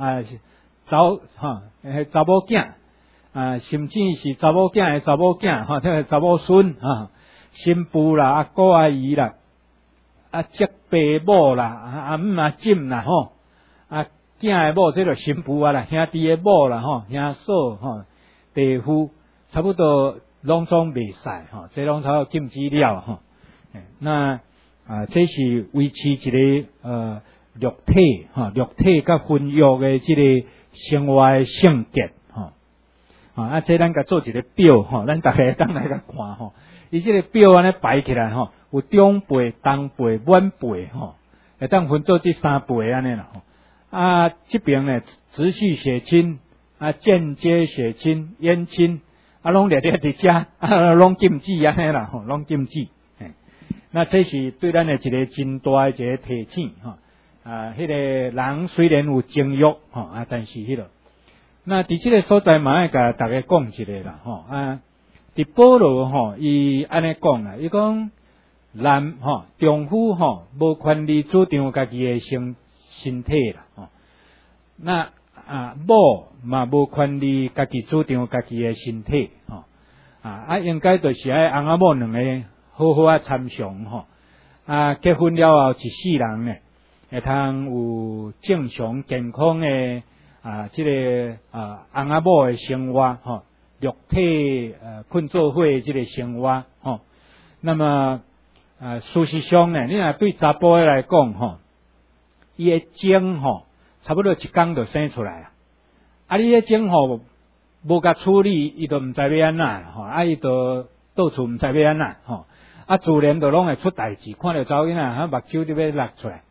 Speaker 3: 查某囝甚至是查某囝诶查某囝这个查某孙新妇啦阿姑阿姨啦叔伯母啦阿姆阿婶啦囝诶某这个新妇啦兄弟诶某啦兄嫂弟夫差不多拢总袂使这拢差不多禁止了那这是维持一个肉体甲婚约的这个生活的圣洁这咱甲做一个表咱大家当来甲看伊这个表安尼摆起来有中辈、东辈、晚辈会当分做这三辈安尼啦这边呢直系血亲间接血亲、姻亲拢列伫遮拢禁止安尼啦拢禁止。那这是对咱的一个真大的一个提醒迄个人虽然有情欲但是迄个那伫这个所在嘛爱甲大家讲一下啦伫保罗伊安尼讲啦，伊讲男丈夫无权利主张家己的身体啦那某嘛无权利家己主张家己的身体应该就是爱翁仔某两个好好参详结婚了后一世人呢，会通有正常健康的这个翁仔某的生活肉体困做伙的这个生活那么事实上呢，你若对查甫的来讲伊的精差不多一工就生出来你的精无甲处理，伊就毋知要安怎伊就到处毋知要安怎自然就拢会出代志，看到查某囡仔目睭就要落出来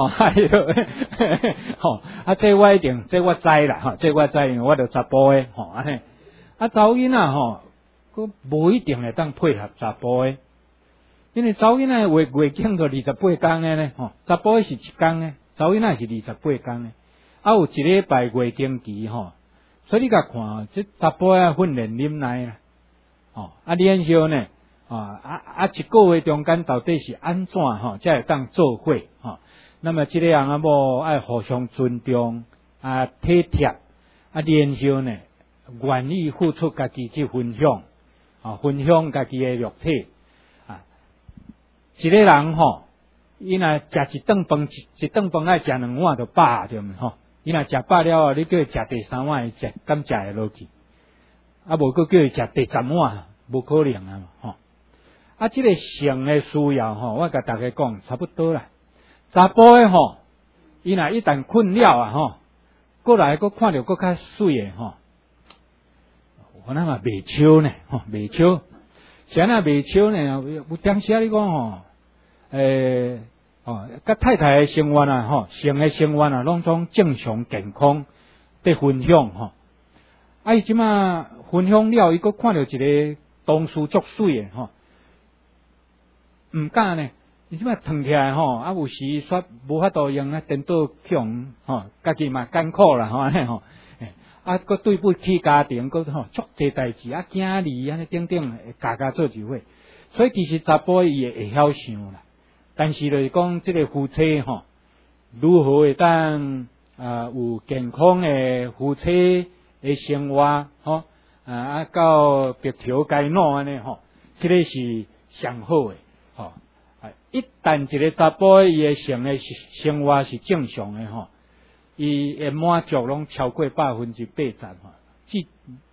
Speaker 3: 这我一定这我知啦这我知，因为我就查甫的安尼查某囡仔佫无一定会当配合查甫的，因为查某囡仔月经就28天的呢查甫的是1天的，查某囡仔是28天的有一礼拜月经期所以你甲看这查甫的训练忍耐啦连续呢一个月中间到底是安怎才会当做伙那么这个人某爱互相尊重体贴然后呢愿意付出家己去分享分享家己的肉体一个人伊若食一顿饭爱食2碗就饱对毋伊若食饱了你叫伊食第3碗伊敢食会落去无搁叫伊食第10碗无可能这个性的需要我甲大家讲差不多啦。查甫的伊若一旦困了过来搁看到搁较水的可能袂笑呢袂笑。啥那袂笑呢？有当时你讲甲太太的生活性的生活拢总正常健康在分享伊即马分享了，伊搁看到一个同事足水的毋敢呢，伊即摆躺起来有时煞无法度用颠倒去用家己嘛艰苦啦安尼搁对不起家庭，搁足济代志囝儿安尼等等家做聚会，所以其实查甫伊会晓想啦，但是就是讲即个夫妻如何会当有健康的夫妻的生活到别条该喏安尼即个是上好的。一旦一个查甫伊的性的生活是正常的伊的满足拢超过80%，至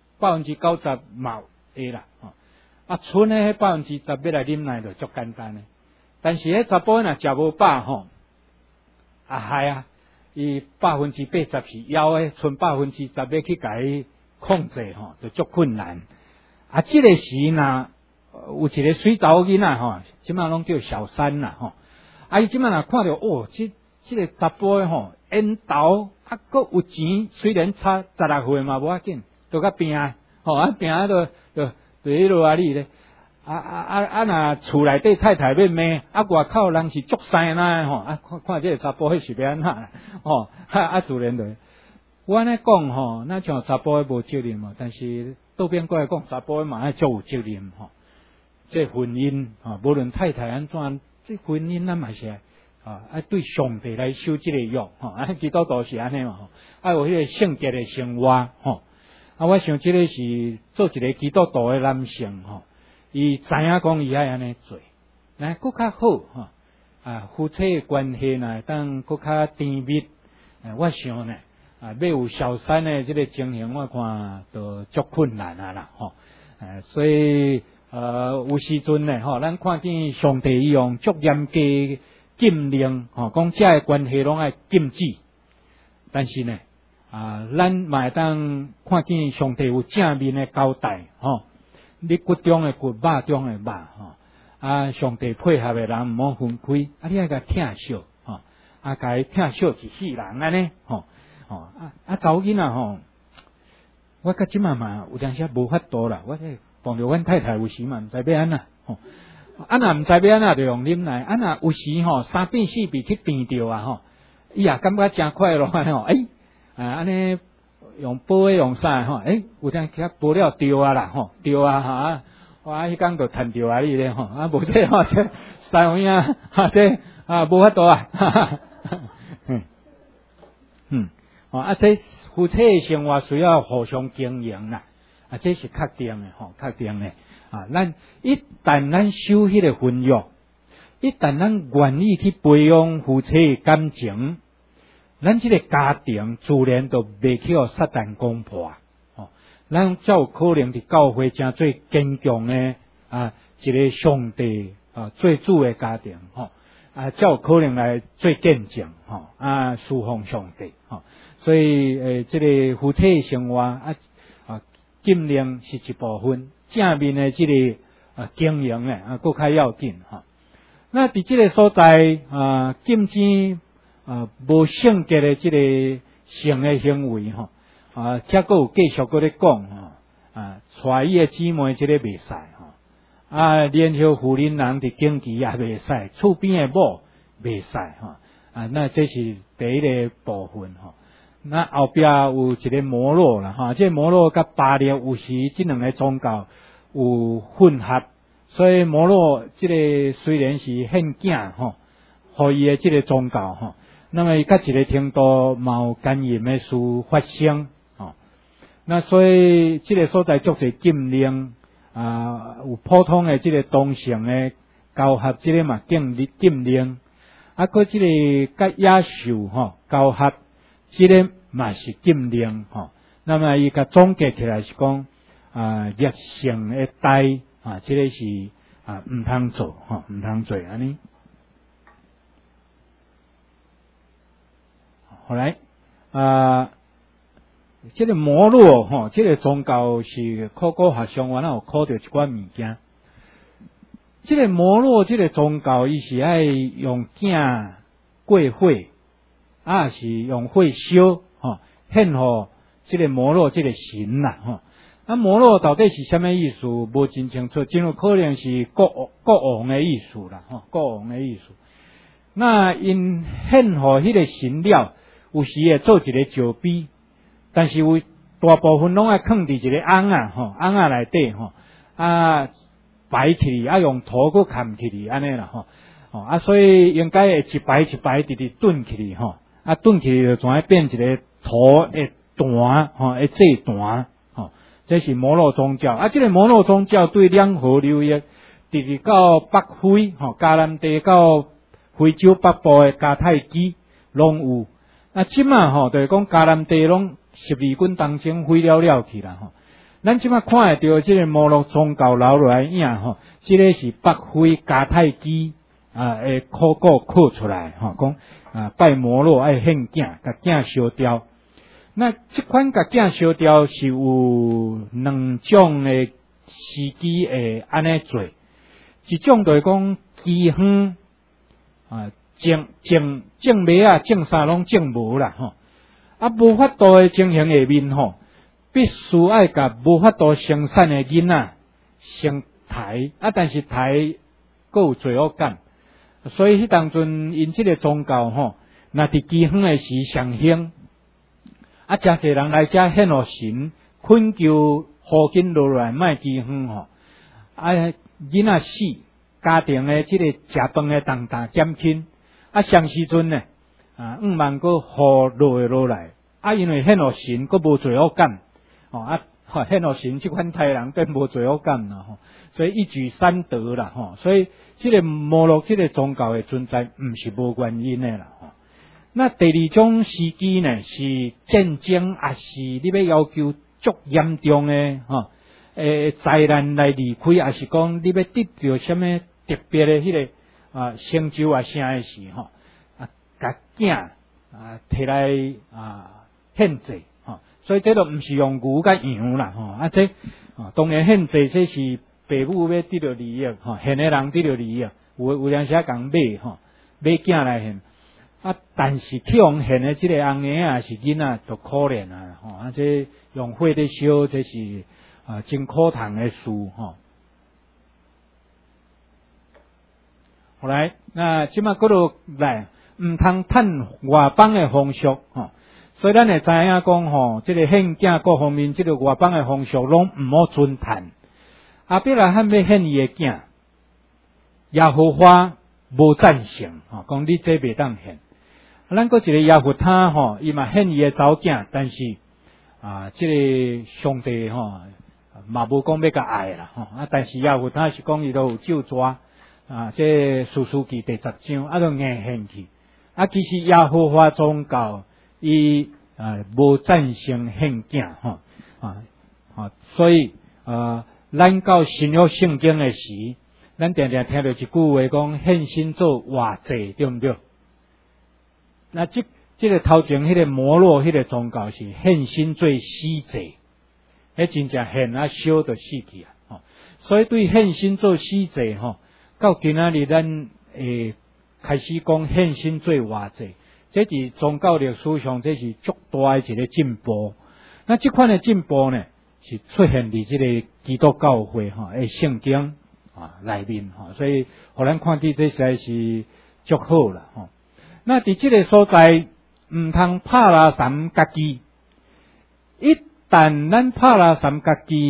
Speaker 3: 90%嘛会啦剩的10%要来忍耐就足简单的。但是查甫若食无饱害伊80%是枵的，剩10%要去甲伊控制就足困难这个时若有一个水查某囡仔即马拢叫小三啦伊即马若看到即个查甫的缘投搁有钱，虽然差16岁嘛无要紧，都甲拼拼就迄落你咧若厝内底太太要骂外口人是足生啦看即个查甫迄是要安怎自然就我安尼讲咱像查甫的无责任但是倒边过来讲查甫的嘛爱足有责任这婚姻无论太太安怎，这婚姻咱嘛是对上帝来守这个约基督徒是安尼嘛有迄个圣洁的生活我想这个是做一个基督徒的男性伊知影讲伊爱安尼做，来更较好夫妻的关系呢当更较甜蜜我想呢要有小三的这个情形，我看都足困难啦所以有时阵呢咱看见上帝用足严格禁令讲这个关系拢爱禁止，但是呢咱嘛会当看见上帝有正面的交代你骨中的骨，肉中的肉上帝配合的人毋好分开你爱甲疼惜甲伊疼惜一世人安尼查某囡仔我甲即嘛有当时无法度啦，我碰到阮太太有时嘛毋知要安怎若毋知要安怎就用忍耐若有时3遍4遍去变着伊也感觉真快乐安尼用煲的用啥有当时煲了着啦着我迄工就趁着你咧无这这三样这无法度这夫妻的生活需要互相经营啦这是确定的确定的咱一旦咱守迄个婚约，一旦咱愿意去培养夫妻的感情，咱这个家庭自然就袂去撒旦攻破咱才有可能伫教会成最坚强的一个上帝最主的家庭才有可能来最见证侍奉上帝所以这个夫妻的生活禁令是一部分，正面的这个经营呢更较要紧那伫这个所在禁止无圣洁的这个性的行为则佫有继续佫咧讲带伊的姊妹这个袂使联合妇人人伫经期也袂使，厝边的某袂使那这是第一个部分那后壁有一个摩洛啦这摩洛甲巴列有时这两个宗教有混合， 所以摩洛这个虽然是献囝吼，互伊的这个宗教吼，那么伊甲一个程度嘛有奸淫的事发生吼。那所以这个所在足侪禁令有普通的这个同性的交合，这个嘛禁令，搁这个甲野兽吼交合，这个嘛是禁令吼。那么伊甲总结起来是讲劣性的代这个是唔通做吼，唔通做安尼。后来这个摩洛吼，这个宗教是考古学上原来有考到一寡物件。这个摩洛这个宗教，伊是爱用囝过火，是用火烧吼，献互这个摩洛这个神啦吼。摩洛到底是什么意思？无真清楚，真有可能是国王的意思啦吼，国王的意思。那因献互迄个神了，有时会做一个石碑。但是有大部分拢爱放伫一个甕内底吼，摆起来，用土搁嵌起来安尼啦吼，所以应该会一排一排直直炖起来吼，炖起来就怎变一个土的坛吼，会做坛吼，这是摩洛宗教。这个摩洛宗教对两河流域，直直到北非吼，加南地到非洲北部的迦太基拢有。即马吼，就是讲迦南地拢12军东征毁了去啦吼。咱即马看会到这个摩洛宗教留落来影吼，这个是北非迦太基的考古刻出来吼，讲拜摩洛爱献囝，甲囝烧掉。那这款甲囝烧掉是有两种的时机会安尼做，一种就是讲饥荒种麦种啥拢种无啦吼，无法度的情形下面吼，必须爱甲无法度生产的囡仔生抬，但是抬阁有罪恶感，所以迄当阵因这个宗教吼，若伫饥荒的时上兴，真侪人来遮献互神，恳求雨紧落来，莫饥荒吼，囡仔死，家庭的这个食饭的重担减轻。上时阵呢，5万个雨落来，因为献互神，佫无罪恶感，献互神这款太人更无罪恶感啦吼，所以一举三得啦吼，所以这个摩洛这个宗教的存在，唔是无原因的啦吼。那第二种时机呢，是战争，也是你要求足严重的灾难来离开，也是讲你要得到什么特别的迄个。成就啥的时吼，甲囝摕来献祭吼，所以这都毋是用牛甲羊啦吼，这当然献祭这是父母要得到利益吼，献的人得到利益，有两些讲买吼，买囝来献，但是去用献的这个翁仔是囡仔就可怜啊吼，这用火的烧，这是真可疼的事吼。后来，那即马嗰度来，唔通趁外邦的风俗吼，所以咱会知影讲吼，这个献囝各方面，这个外邦的风俗拢唔好尊趁。比如咱要献伊的囝，耶和华无赞成吼，讲你这袂当献。咱个一个耶和他吼，伊嘛献伊的查某囝，但是这个上帝吼嘛无讲要甲爱啦吼，但是耶和他是讲伊都有咒抓。这士师记第10章，就硬献去。其实耶和华宗教伊无赞成献囝吼，所以咱到新约圣经的时，咱常常听到一句话讲献身做活祭，对不对？那这个头前迄个摩洛迄个宗教是献身做死祭，迄真正献烧就死去啊！所以对献身做死祭吼。到今仔日，咱会开始讲献身做活祭，这是宗教历史上这是足大的一个进步。那这款的进步呢，是出现伫这个基督教会的圣经内面所以互咱看见这实在是足好啦那伫这个所在，唔通拍拉三家己，一旦咱拍拉三家己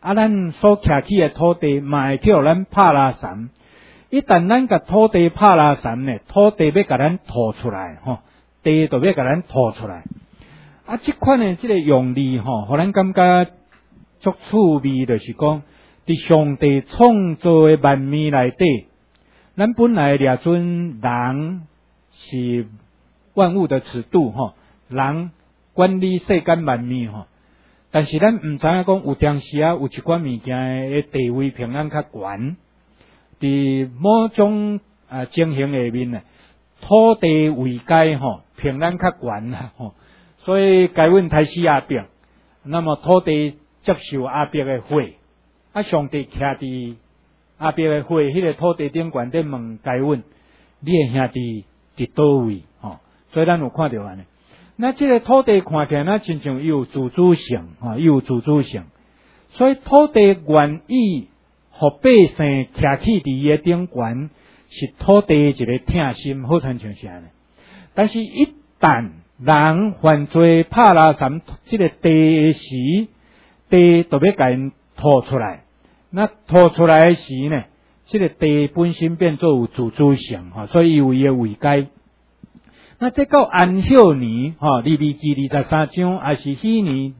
Speaker 3: 咱所徛起的土地嘛会去互咱拍拉散。一旦咱甲土地拍拉散呢，土地要甲咱吐出来地就要甲咱吐出来。这款的这个用力互咱感觉足趣味，就是讲伫上帝创造的万物内底，咱本来掠准人是万物的尺度人管理世间万物但是咱毋知影讲有当时有一款物件的地位平咱较悬，伫某种情形下面呢，土地位阶平咱较悬啦所以该阮开始压迫，那么土地接受压迫的火，上帝徛伫压迫的火，迄个土地顶悬在问该阮，你的兄弟伫倒位所以咱有看到安尼。那这个土地看起来那亲像有自主性有自主性，所以土地愿意互百姓徛起伫伊的顶悬，是土地一个疼心，好像是安尼。但是一旦人犯罪拍拉散这个地时，地就要甲因吐出来。那吐出来的时呢，这个地本身变做有自主性所以有伊的位阶。那这到安息年利未记23章，也是迄年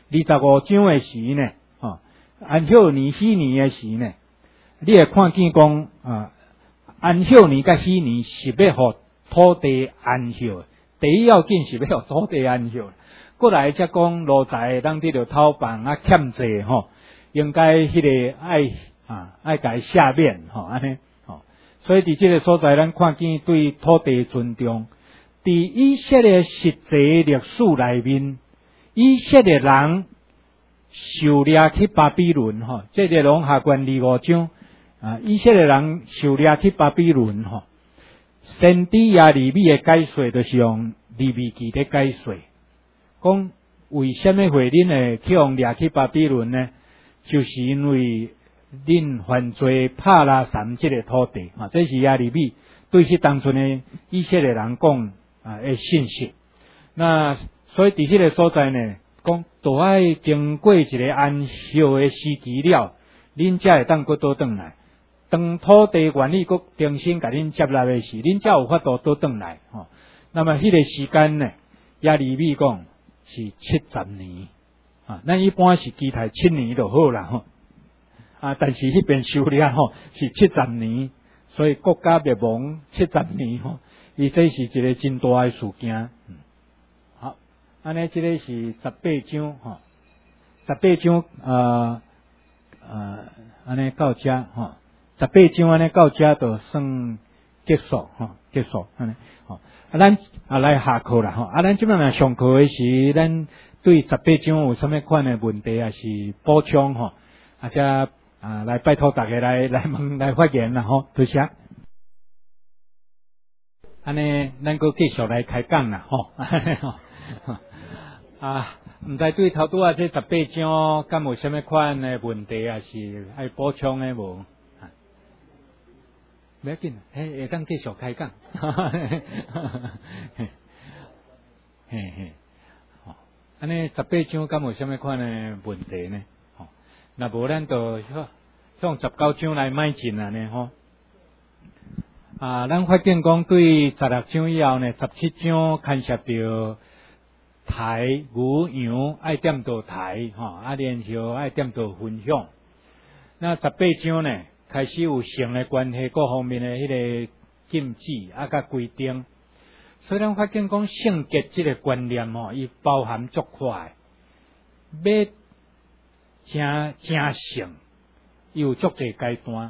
Speaker 3: 25章的时呢安息年迄年的时呢，你会看见讲安息年甲迄年是要互土地安息。第一要紧是要互土地安息，过来才讲路财当得到偷房欠债应该迄个爱甲伊下面安尼所以伫这个所在，咱看见对土地尊重。伫以色列实际历史内面，以色列人受掠去巴比伦这个龙下卷25章以色列人受掠去巴比伦先知亚利米的解说，就是用利未记的解说，讲为什么会恁会去用掠去巴比伦呢？就是因为恁犯罪拍拉散这个土地这是亚利米对迄当阵的以色列人讲的信息。那所以伫这个所在呢，讲都爱经过一个安息的时期了，恁才会当佫倒转来。当土地原理佫重新甲恁接纳的时，恁才有法度倒转来那么迄个时间呢，亚利米讲是70年咱一般是期待7年就好啦但是迄边受掠是70年，所以国家灭亡70年伊这是一个真大的事件。好，安尼这个是18章18章安尼到遮18章安尼到遮就算结束结束安尼咱来下课啦咱即摆若上课的时，咱对18章有啥物款的问题也是补充则来拜托大家来问来发言啦多谢。安尼咱佫继续来开讲啦毋知对头拄这18章敢有啥物款的问题也是爱补充的无？不要紧，会当继续开讲。安尼18章敢有啥物款的问题呢？若无咱就向19章来迈进安尼咱发现讲对16章以后呢，17章牵涉到台牛羊爱点到台然后爱点到分享。那18章呢开始有性的关系各方面的迄个禁止甲规定，所以咱发现讲性结这个观念伊包含足快，要正性有足侪阶段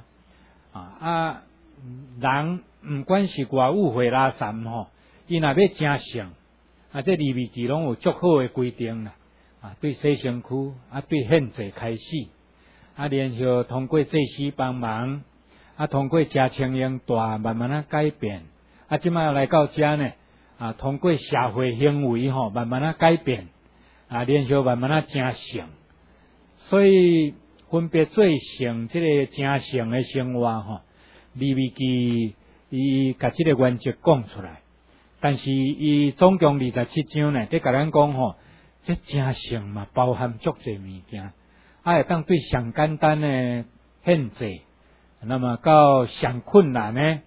Speaker 3: 人毋管是外有会拉散伊若要正性这利未记拢有足好的规定啦对洗身躯对献祭开始然后通过祭司帮忙通过家青英大慢慢改变即摆来到遮呢通过社会行为慢慢改变然后慢慢正性，所以分别做成这个正性的生活利未记伊甲这个原则讲出来，但是伊总共27章呢，在甲咱讲这正性嘛包含足侪物件会当对上简单的限制，那么到上困难的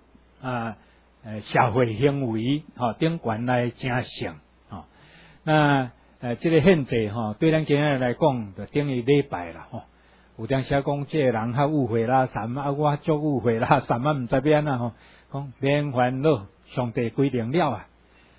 Speaker 3: 社会行为顶悬来正常那这个限制对咱今日来讲就等于礼拜啦有当时讲这个人较误会啦，我足误会啦，唔知变啦讲免烦恼，上帝规定了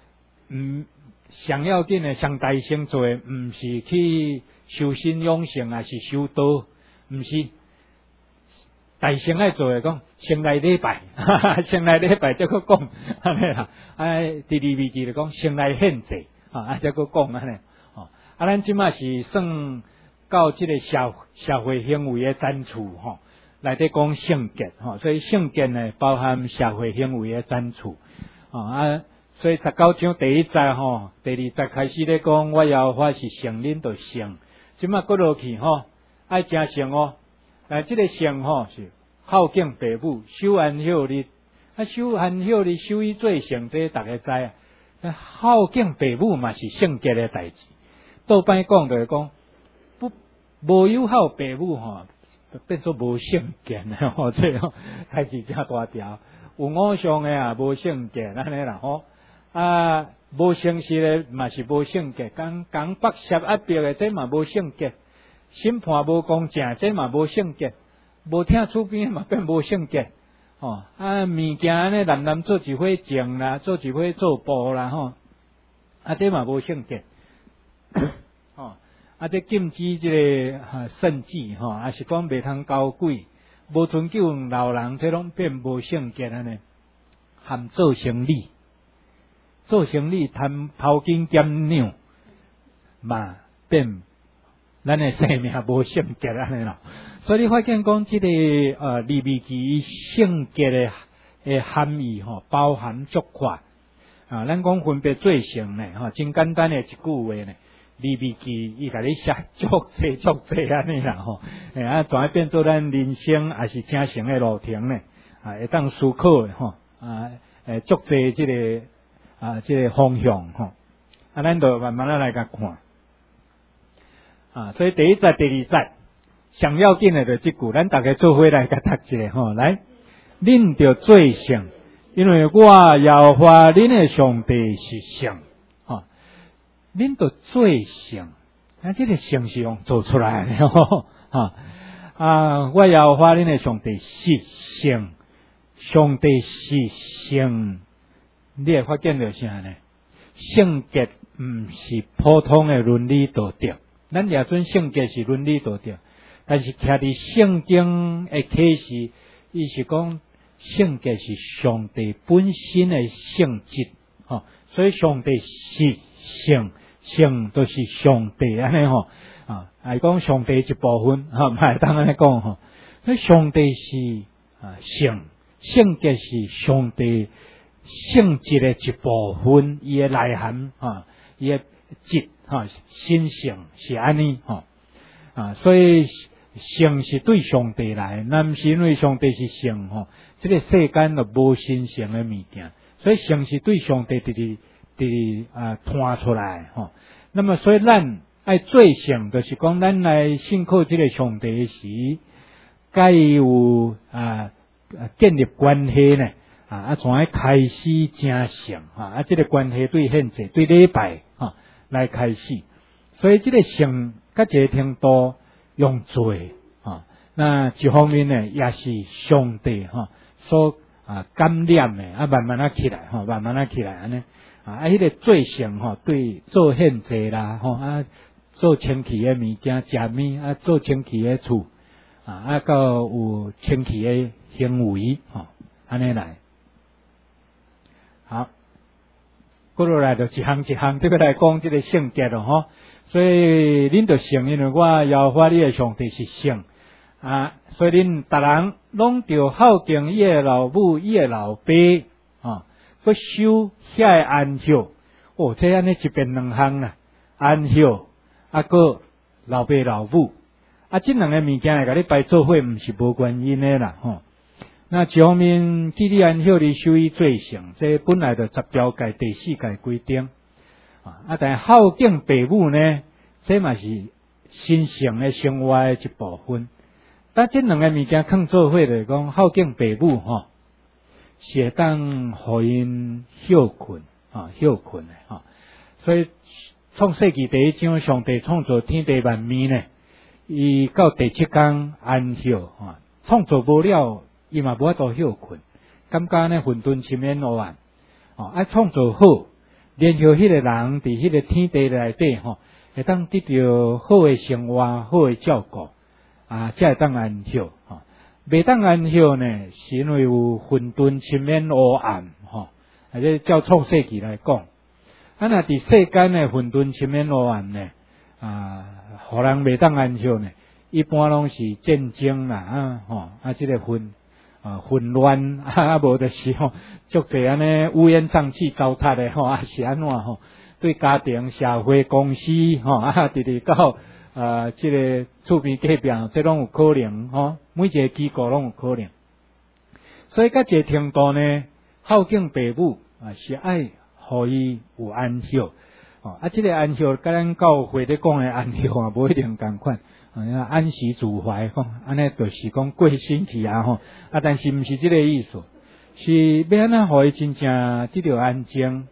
Speaker 3: 上要紧的上大先做的，唔是去修身养性，还是修道，唔是。大先爱做的讲，先来礼拜，先来礼拜再去讲，安尼啦。第二位记就讲，先来献祭，再去讲安尼。咱即马是算到即个社会行为的展处内底讲圣洁所以圣洁呢包含社会行为的展处所以19章第1节第2节开始咧讲，我要发是圣恁就圣，即马过落去爱真圣这个圣是孝敬父母，守安孝日，守安孝日守以做圣，这大家知孝敬父母嘛是圣洁的代志。倒摆讲就是讲，无有孝父母变做无圣洁的这代志真大条。有偶像的无圣洁，安尼啦无诚实的嘛是无圣洁，讲北涉压迫的这嘛无圣洁，审判无公正这嘛无圣洁，无听厝边嘛变无圣洁物件呢男做一伙种啦，做一伙做布啦这嘛无圣洁这禁止这个圣祭还是讲袂通交鬼，无尊敬老人，这拢变无圣洁呢。含做生理贪头金减量嘛变咱的生命无圣洁安尼咯。所以你发现讲这个利未记圣洁的含义包含足宽咱讲分别做圣呢真简单的一句话呢。利未记伊甲你写足济安尼啦怎样变做咱人生还是正常的路程呢会当思考的足济这个这个方向咱就慢慢来甲看所以第1节第2节上要紧的就这句，咱大家做伙来甲读一下来，恁着做圣，因为我耶和华恁的上帝是圣恁着做圣，这个圣是用做出来的我耶和华恁的上帝是圣，上帝是圣，你会发现到啥呢？圣洁唔是普通的伦理道德，咱也准圣洁是伦理道德，但是徛伫圣经的启示，伊是讲圣洁是上帝本身的性质所以上帝是圣。圣都是上帝安尼来讲上帝一部分唔系当安尼讲所以上帝是圣，圣洁是上帝性质的一部分，伊的内涵伊的质神圣是安尼所以圣是对上帝来，毋是因为上帝是圣这个世间就无神圣的物件，所以圣是对上帝摊出来那么所以咱爱做圣，就是讲咱来信靠这个上帝时，该有建立关系呢怎样开始正圣这个关系对现在对礼拜来开始，所以这个圣甲这个程度用做那一方面呢也是上帝所感染的慢慢起来慢慢起来安尼迄个做圣对做献祭啦做清气的物件食物做清气的厝到有清气的行为安尼来好，过落来就一项一项对佢来讲这个圣洁咯所以恁就承认我耶和华你的上帝是圣所以恁逐人拢着孝敬伊的老母伊的老爸佮守遐个安孝这安尼一边两项啦，安孝佮老爸老母这两个物件来甲你摆做伙，毋是无原因的啦那一方面记你安孝日守以做圣，这本来就10条诫第4诫规定但孝敬父母呢，这嘛是新型的生活的一部分。但这两个物件放做伙来讲，孝敬父母吼，是会当互因休困休困的吼。所以创世纪第一章，上帝创造天地万物呢，伊到第7天安息创造无了，伊嘛无法度休困，感觉呢混沌深渊黑暗创造好，然后迄个人伫迄个天地内底吼，会当得到好的生活、好的照顾才会当安息袂当安息呢，是因为有混沌深渊黑暗这照创世纪来讲，若伫世间的混沌深渊黑暗呢互人袂当安息呢，一般拢是战争啦这个混乱无就是足侪安尼乌烟瘴气糟蹋的是安怎对家庭、社会、公司直直到这个厝边隔壁，这拢有可能每一个机构拢有可能。所以到一个程度呢，孝敬父母是爱互伊有安息这个安息甲咱教会咧讲的安息无一定共款。安息主怀安尼就是讲过身去但是毋是这个意思，是要安怎互伊真正得到安静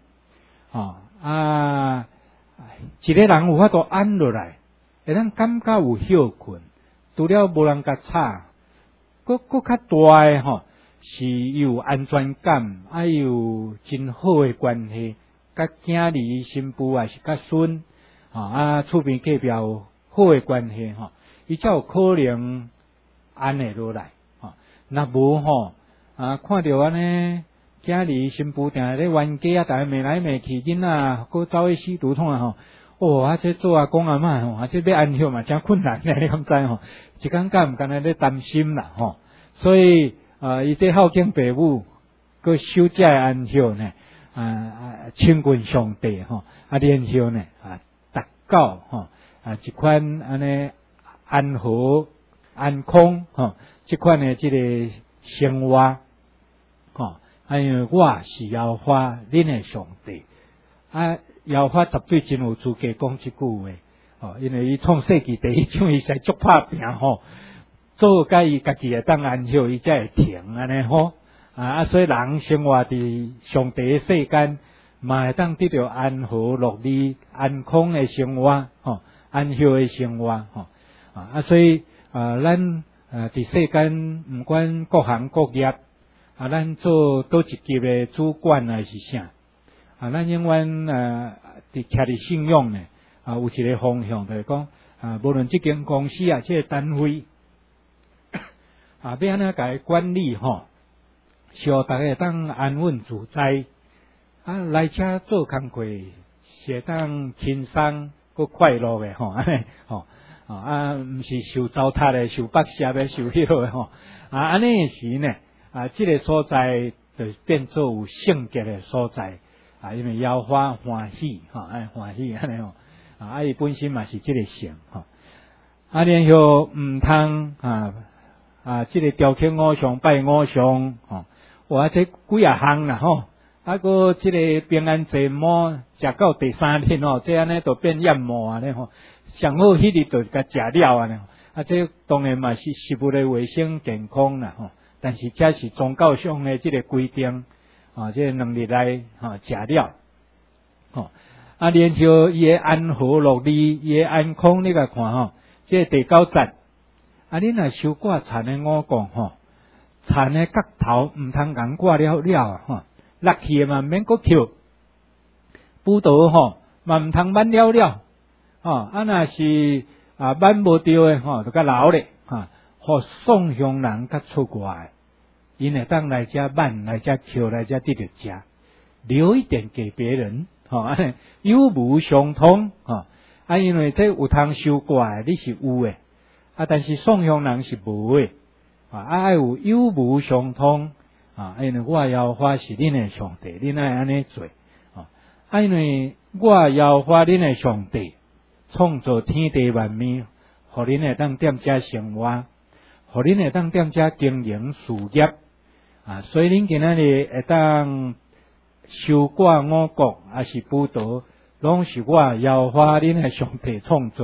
Speaker 3: 一个人有法度安落来，会当感觉有休困，除了无人甲吵，佫较大的是有安全感，有真好的关系，甲囝儿、新妇是甲孙厝边隔壁有好的关系伊才有可能安下落来若无看到安尼囝儿新妇定咧冤家逐个骂来骂去，囡仔佫走去死胡同这做阿公阿嬷这要安息嘛真困难你敢知一感觉毋敢若咧担心啦所以伊这孝敬父母佫守这安息呢亲近上帝然后呢达到一款安尼安和安康这款的这个生活因为我是耶和华恁的上帝耶和华绝对真有资格讲这句话因为伊创世纪第一章伊使足拍拼做甲伊家己会当安息，伊才会停安尼所以人生活伫上帝的世间嘛会当得到安和乐利、安康的生活安息的生活所以咱伫世间毋管各行各业咱做倒一级的主管是啥咱永远伫徛伫信仰呢有一个方向，就是讲无论这间公司这个单位要安怎甲伊管理希望大家会当安稳自在来遮做工课是会当轻松佫快乐的安尼毋是受糟蹋的、受剥削的、受迄落的安尼时呢这个所在就变做有圣洁的所在因为耶和华欢喜欢喜安尼伊本身嘛是这个性然后毋通这个雕刻偶像、拜偶像这几啊项啦佫这个平安节末食到第3天这安尼就变厌恶安尼上好迄日就甲食了安尼这当然嘛是为了卫生健康啦但是这是宗教上的这个规定这2日内食了然后伊的安和乐利、伊的安康你甲看这第9节恁若收挂田的我讲田的角头毋通共挂了落去嘛免阁扣葡萄嘛毋通挽了若是挽无着的就甲留咧互送乡人甲出外因会当来遮挽来遮扣来遮得着食，留一点给别人有无相通因为这有通收挂你是有的但是送乡人是无的有无相通因为我耶和华是恁的上帝，恁爱安尼做因为我耶和华恁的上帝创造天地万物，互恁会当踮遮生活，互恁会当踮遮经营事业所以恁今仔日会当收割五穀是葡萄，拢是我耶和华恁的上帝创造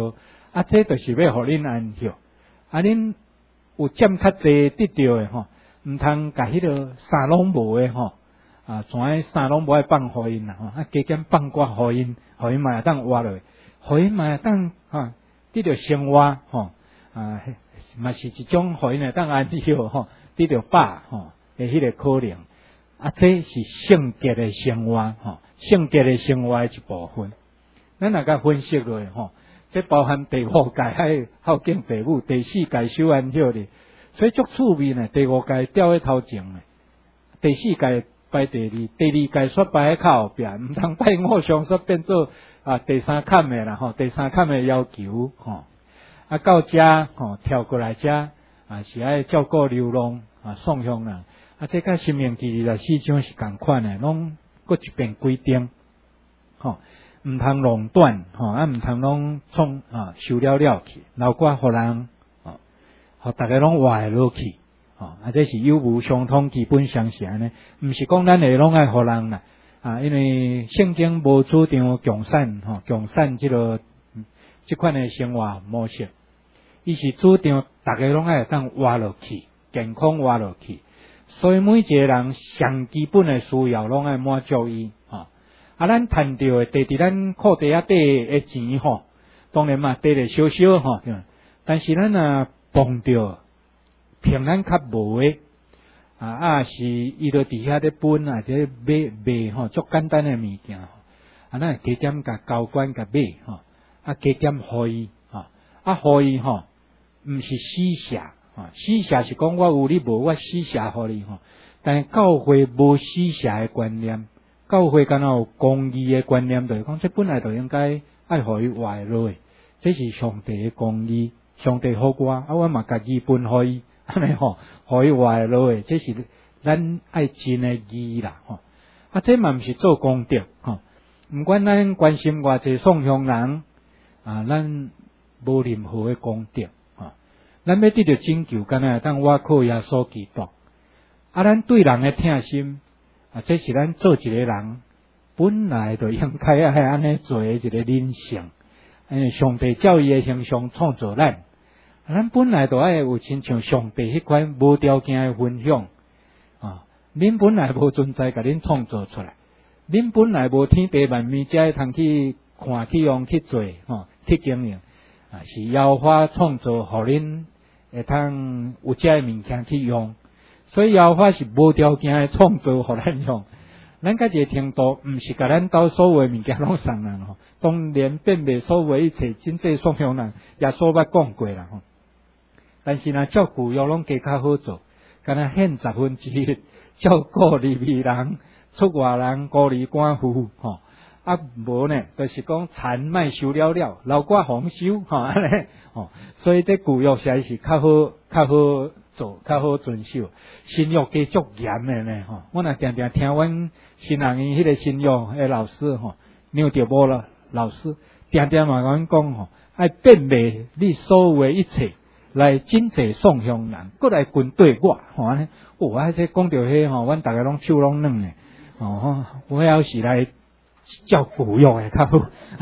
Speaker 3: 啊，这就是要互恁安息。啊，恁有占较济得到诶吼，毋通甲迄个啥拢无诶吼，啊，全啥拢无爱放互因啦吼，啊，加减放寡互因嘛会当活落，互因嘛会当哈得到生活吼，啊，嘛是一种互因会当安息吼，得到饱吼诶迄个可能。啊，这是圣洁诶生活吼，圣洁诶生活诶一部分。咱若甲分析落吼。这包含第五届还孝敬父母，第四届守安息日，所以足趣味呢。第五届吊喺头前呢，第四届排第二，第二届煞排喺靠后边，唔通拜五常煞变做第三坎的啦吼，第三坎的要求吼。啊到遮吼跳过来遮是爱照顾流浪送乡人这甲生命记24章是共款的，拢搁一遍规定吼。毋通垄断吼，毋通拢创收了去，留寡互人互大家拢活会落去这是有无相通，基本上是安尼，毋是讲咱会拢爱互人啦因为圣经无主张共产共产即款的生活模式，伊是主张大家拢爱当活落去，健康活落去，所以每一个人上基本的需要拢爱满足伊咱赚到的摕伫咱裤底底的钱吼，当然嘛，摕咧少少吼，但是咱碰到平安较无的是伊就伫遐咧分咧卖吼，足简单的物件咱加点甲交关甲买加点互伊互伊毋是施舍施舍是讲我有你无，我施舍互你但是教会无施舍的观念。教会敢若有公义的观念，就是讲，这本来就应该爱互伊活会落的，这是上帝的公义，上帝互我，我嘛家己分互伊，安尼互伊活会落的，这是咱爱尽的义啦这嘛毋是做功德毋管咱关心偌济送乡人咱无任何的功德咱要得到拯救，敢若当我靠耶稣基督咱对人的疼心。这是咱做一个人本来就应该爱安尼做的一个人性。上帝照伊的形象创造咱本来就爱有亲像上帝迄款无条件的分享恁本来无存在，甲恁创造出来。恁本来无天地万物，才会通去看、去用、去做去经营是耶和华创造，互恁会通有遮的物件去用。所以耶和华是无条件的创造互咱用，咱甲一个程度，毋是甲咱兜所有的物件拢送人当然变卖所有一切，真正送向人，耶稣捌讲过啦但是若照旧约拢加较好做，敢若献1/10，照顾利未人、出外人、孤儿寡妇无呢，就是讲田莫收了，留寡丰收安尼所以这旧约实在是较好做，较好遵守。新约加足严的呢我若定定听阮新人伊迄个新约的老师牛德波了老师定定嘛甲阮讲爱变卖你所有的一切来真济送乡人，搁来军队我安尼这讲到迄阮大家拢手拢软的我要是来照旧约的较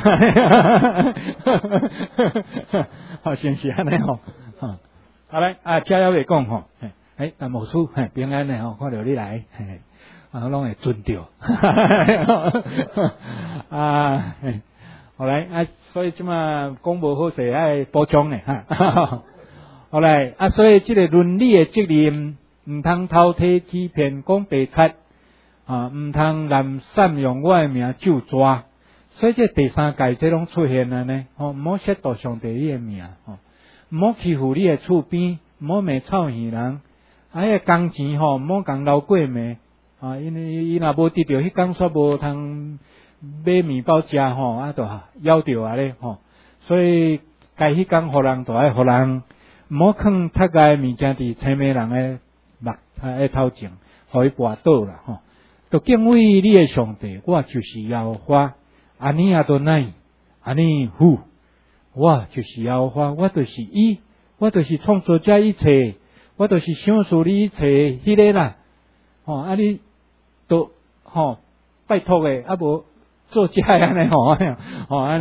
Speaker 3: 好是毋是安尼好来车要未讲牧师平安的看到你来拢会尊着好来所以即马讲无好势爱补充的好来所以即个伦理的责任毋通偷摕欺骗讲白贼毋通滥善用我的名咒抓，所以这第三届这拢出现了呢毋好亵渎上帝你的名毋好欺负你的厝边，毋好骂臭耳人迄个工钱毋好共流过暝因为伊若无得到迄工煞无通买面包食就夭着咧所以该迄工互人就爱互人，毋好囥踢界物件伫青美人的目头前，互伊跋倒啦就敬畏你的上帝，我就是耶和华，安尼阿多奈，安尼呼，我就是耶和华，我就是伊，我就是创造这一切，我就是享受你一切迄个啦你都拜托诶无做这安尼安尼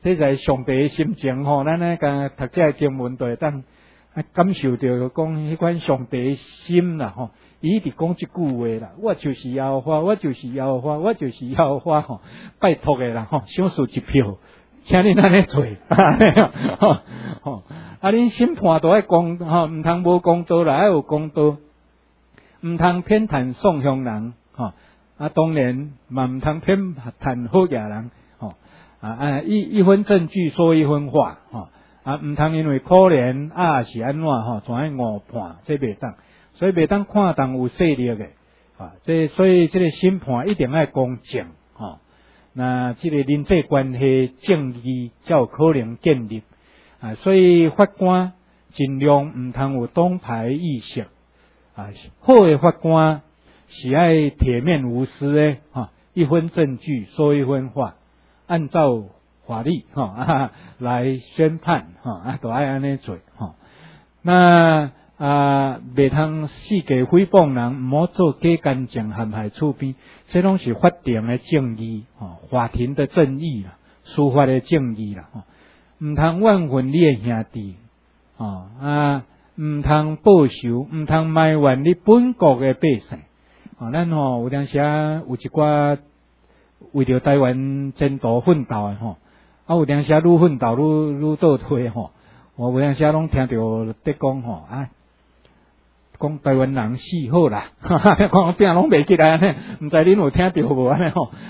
Speaker 3: 这在上帝的心情吼，咱咧甲读这经文就会当感受到讲迄款上帝的心啦吼。伊一直讲一句话啦，我就是耶和华，我就是耶和华，我就是耶和华吼，拜托的啦吼，想输一票，请恁安尼做，吼，恁审判都爱公吼，毋通无公道啦，爱有公道，毋通偏袒宋乡人吼，当然嘛毋通偏袒好野人吼，一分证据说一分话吼，毋通因为可怜是安怎吼，全爱误判，这袂当。所以袂当看当有势力的，所以这个审判一定要公正，那这个人际关系正义才有可能建立，所以法官尽量毋通有党派意识，好的法官是爱铁面无私的，一分证据说一分话，按照法律来宣判，都爱安尼做，那。袂通四界诽谤人，毋好做假干净陷害厝边，这拢是法定的正义，法庭的正义啦，司法的正义啦，毋通怨恨你的兄弟，毋通报仇，毋通埋怨你本国的百姓，咱有当时有一寡为着台湾前途奋斗的有当时愈奋斗愈倒退我有当时拢听到在讲讲台湾人死好啦，讲饼拢袂起来安尼，毋知恁有听到无安尼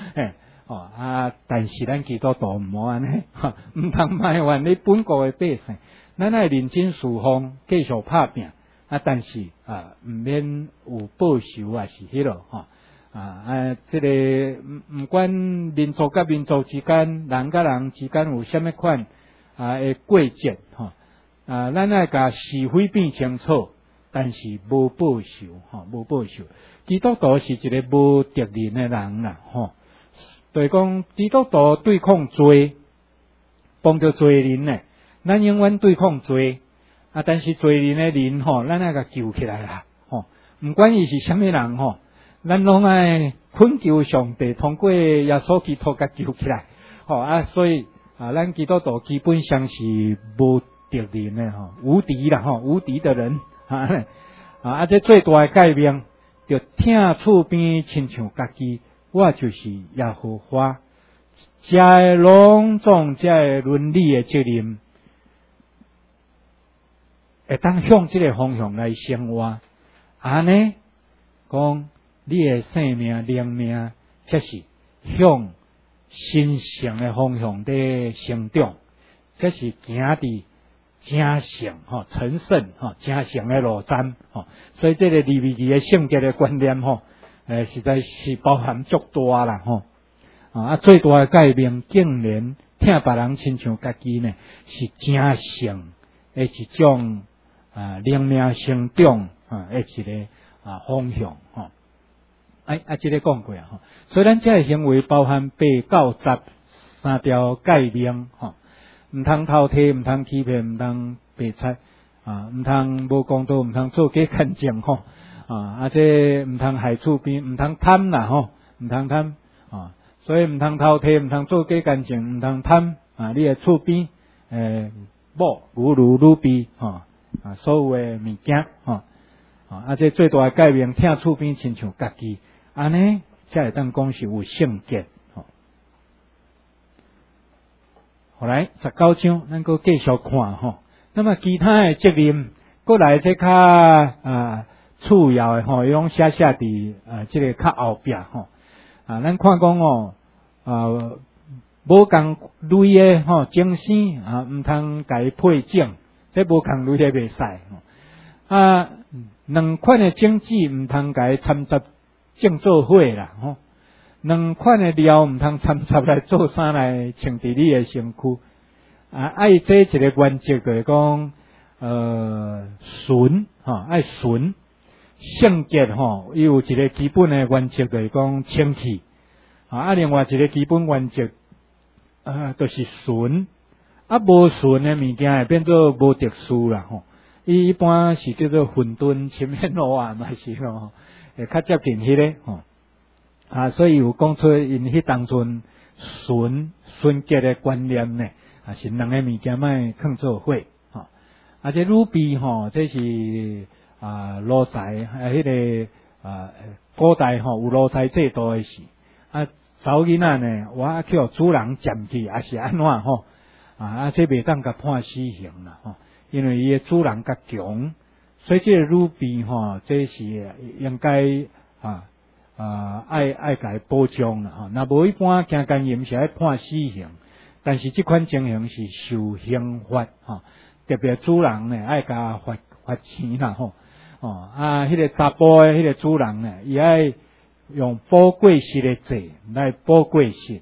Speaker 3: 但是咱基督徒毋好安尼，毋通埋怨你本国的百姓，咱爱认真侍奉，继续拍拼，但是毋免有报仇是迄落这个毋管民族甲民族之间，人甲人之间有啥物款的过节咱爱甲是非辨清楚。但是无报仇无报仇。基督徒是一个无敌人的人啦就是讲基督徒对抗罪，帮助罪人呢，咱永远对抗罪但是罪人的人咱爱甲救起来啦毋管伊是啥物人咱拢爱恳求上帝通过耶稣基督甲救起来所以咱基督徒基本上是无敌人的无敌啦无敌的人。这最大的改变，就听厝边亲像家己，我就是耶和华，这个隆重，这个伦理的责任，会当向这个方向来生活。安尼讲，你的生命、灵命，则是向神圣的方向在成长，这是行伫正圣成圣正圣的路站所以这个利未记的圣洁的观念实在是包含足大啦最大的改变竟然听别人亲像家己呢，是正圣的一种灵命成长的一个方向这个讲过所以咱这个行为包含893条诫命毋通偷窃，毋通欺骗，毋通白菜毋通无公道，毋通做假干净这毋通害厝边，毋通贪啦毋通贪所以毋通偷窃，毋通做假干净，毋通贪你的厝边某女婢所有的物件这最大的改变，听厝边亲像家己，安尼才会当讲是有圣洁。后来19章，咱搁继续看那么其他的责任，过来这较次要的伊拢写伫这个较后壁咱看讲无共类的精神毋通甲伊配种，这无共类的袂使两款的种子毋通甲伊掺杂种做伙啦两款的料毋通掺杂来做啥来穿伫你的身躯爱这一个原则就是讲纯爱纯圣洁伊有一个基本的原则就是讲清气另外一个基本原则就是纯无纯的物件会变做无特殊啦伊一般是叫做混沌前面路嘛是会较接近迄个所以有讲出因迄当阵纯洁的观念呢是两个物件卖放做伙，吼。这乳碧吼，这是奴才迄个古代吼有奴才制度的事。查某囡仔呢，我去互主人占去，也是安怎吼？这袂当甲判死刑啦吼，因为伊的主人较强，所以这个乳碧吼，这是应该爱甲保障啦吼。若无一般强奸淫是爱判死刑，但是这款情形是受刑罚吼，特别主人呢爱甲罚钱啦吼。迄个查甫的迄个主人呢，伊爱用保过失的罪来保过失，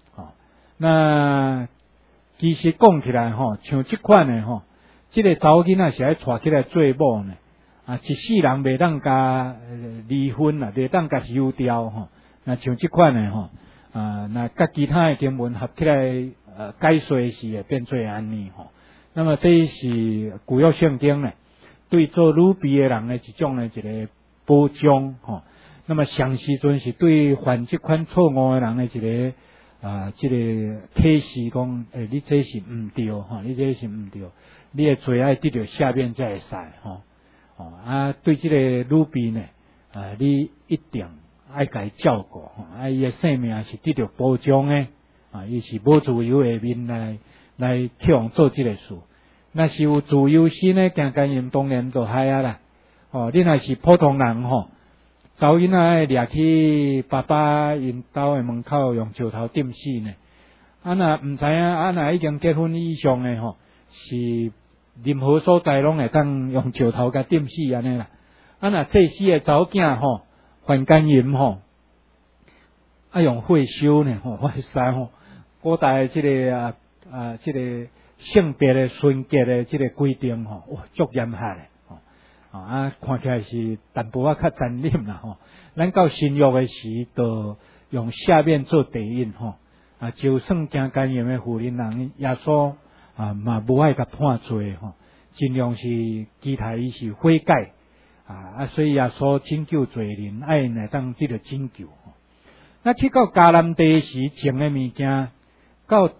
Speaker 3: 那其实讲起来吼，像这款的吼，这个查某囡仔是爱带起来做某呢，一世人袂当甲离婚啦，袂当甲休掉吼。那像这款的吼，那甲其他的经文合起来解说是会变做安尼吼。那么这是旧约圣经呢，对做女婢的人的一种的一个保障吼。那么上时阵是对犯这款错误的人的一个这个启示讲，你这是唔对吼，你这是唔对，你的罪爱得到下面才会使吼。对这个女婢呢，你一定爱甲伊照顾吼，伊的性命是得到保障的，伊是无自由的面来去用做这个事。那是有自由心的强奸淫当然就害啦。你若是普通人吼。查某囡仔掠去爸爸因兜的门口用石头钉死呢？若唔知影，若已经结婚以上的吼，是任何所在拢会当用石头甲钉死安尼啦。若祭死的查某囝吼，犯奸淫吼，用火烧呢吼，会使吼。古代这个这个性别的纯洁的这个规定吼，足严苛的。看起来是淡薄较残忍啦吼。咱到新约的时，就用下面做地印吼。就算强奸淫的妇人人，耶稣嘛无爱甲判罪吼，尽量是期待伊是悔改所以耶稣拯救罪人，爱来当得到拯救。那去到迦南地时种的物件，到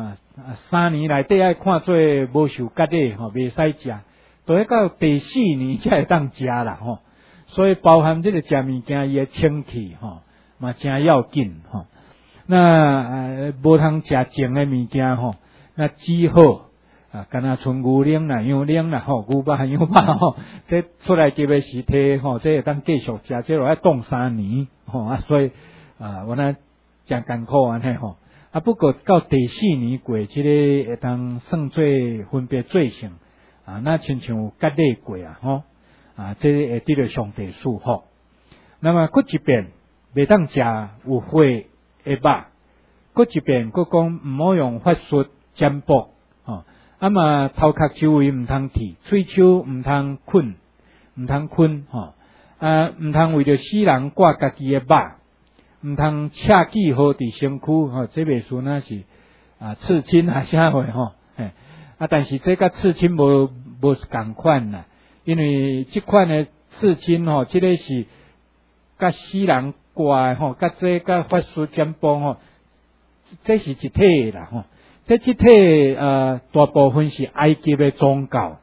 Speaker 3: 3年内底爱看做无受割的吼，袂使食。都要到第4年才会当食啦吼，所以包含这个食物件伊的清气吼，嘛真要紧吼。那无通食净的物件吼，那只好敢若像牛奶啦、羊奶啦吼、牛肉、羊肉吼，这出来结的时体吼，这会当继续食，这要冻3年吼所以我那真艰苦安尼吼。不过到第4年过，这个会当算做分别罪性。那亲像割礼过吼，这会得到上帝祝福。那么佫一遍，袂当食有火的肉，佫一遍佫讲唔好用法术占卜吼。嘛头壳周围唔通剃，喙手唔通捆，吼。唔通为着死人挂家己的肉，唔通赤记好伫身躯吼，这袂算那是刺青啊啥货吼。但是这甲刺青无共款啦，因为这款的刺青吼，这个是甲死人挂吼，甲这甲法术占卜吼，这是一体的啦吼。这一体大部分是埃及的宗教，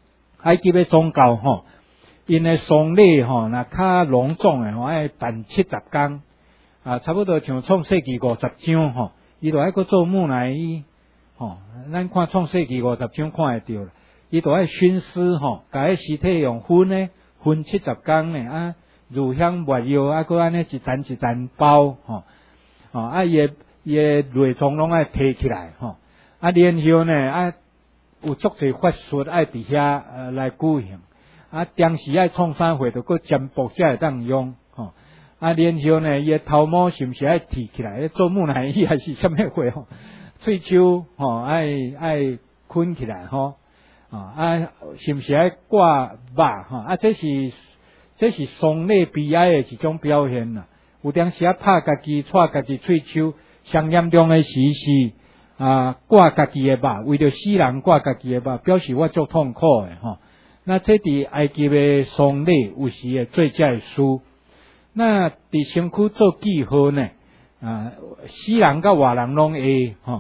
Speaker 3: 吼，因的丧礼吼，那较隆重的吼，爱办70天差不多像创世纪50章吼，伊就爱搁做木乃伊。咱看创世纪50章看会到啦，伊都爱熏尸吼，甲迄尸体用熏呢，熏70天呢乳香没药佫安尼一层一层包吼，伊的内脏拢爱提起来吼，然后呢有足侪法术爱伫遐来举行，当时爱创啥货，就佫占卜才会当用吼，然后呢伊的头毛是毋是爱剃起来，做木乃伊还是啥物货吼？喙手爱捆起来吼，是毋是爱挂肉吼？这是丧礼悲哀的一种表现啦。有当时拍家己、踹家己喙手，上严重的时是挂家己的肉，为着死人挂家己的肉，表示我足痛苦的吼。那这伫埃及的丧礼有时会做这的事，那伫身躯做记号呢？死人甲活人拢会吼。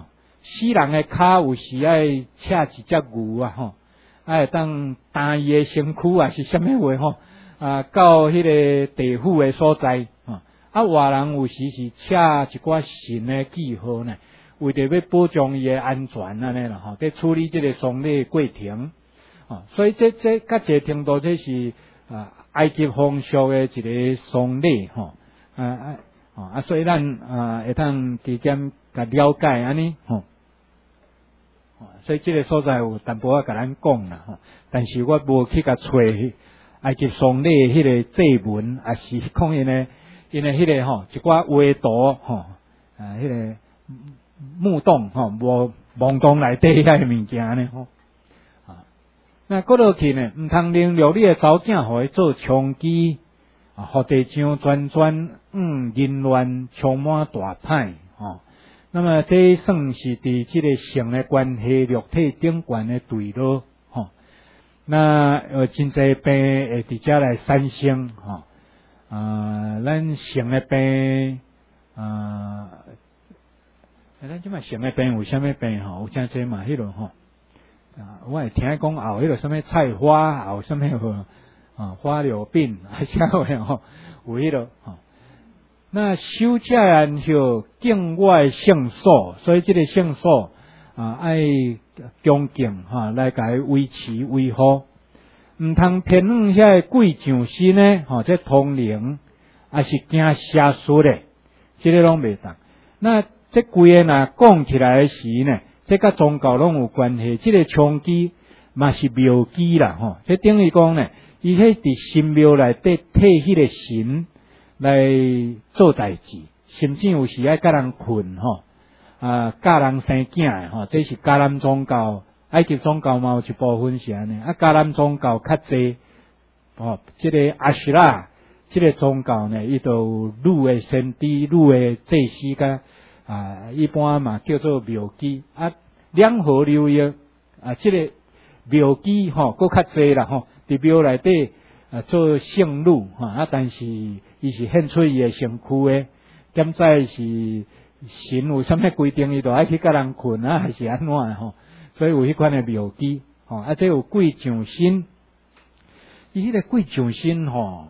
Speaker 3: 死人的骹有时爱插一只牛啊吼，会当担伊的身躯啊是啥物话吼到迄个地府的所在活人有时是插一寡神的记号呢，为着要保障伊的安全安尼啦吼，在处理这个丧礼过程所以这甲一个程度这是埃及风俗的一个丧礼吼所以咱会当直接甲了解安尼吼所以这个所在有淡薄仔甲咱讲啦吼，但是我无去甲找埃及丧礼迄个祭文，也是讲因为迄个吼一寡画图吼迄个木洞吼无墓洞内底遐个物件呢吼那过落去呢，毋通领着你的查某囝互伊做娼妓互地上转淫乱充满大歹那么这算是伫这个性的关系肉体顶悬的对路那真侪病会伫遮来产生咱性的病咱即卖性的病有啥物病有真侪嘛迄落我会听讲后迄个什么菜花，后什么花柳病，啥话有迄落那修遮然后境外圣所，所以这个圣所爱恭敬来甲伊维持维护，毋通偏向遐个贵上身呢这通灵也是惊邪术的，这个拢袂当。那这规个若讲起来时呢？这甲宗教拢有关系，这个娼妓嘛是庙妓啦这等于讲呢，伊迄伫神庙内底替迄个神来做代志，甚至有时爱甲人困教人生囝的这是迦南宗教，埃及宗教嘛有一部分是安尼，迦南宗教较济这个阿什拉这个宗教呢，伊就女的先知、女的祭司甲。一般嘛叫做庙妓两河流域这个庙妓搁较济啦伫庙内底做圣女但是伊是献出伊的身躯的，兼在是神有啥物规定，伊就爱去甲人困还是安怎所以有迄款的庙妓这有贵上身，伊迄个贵上身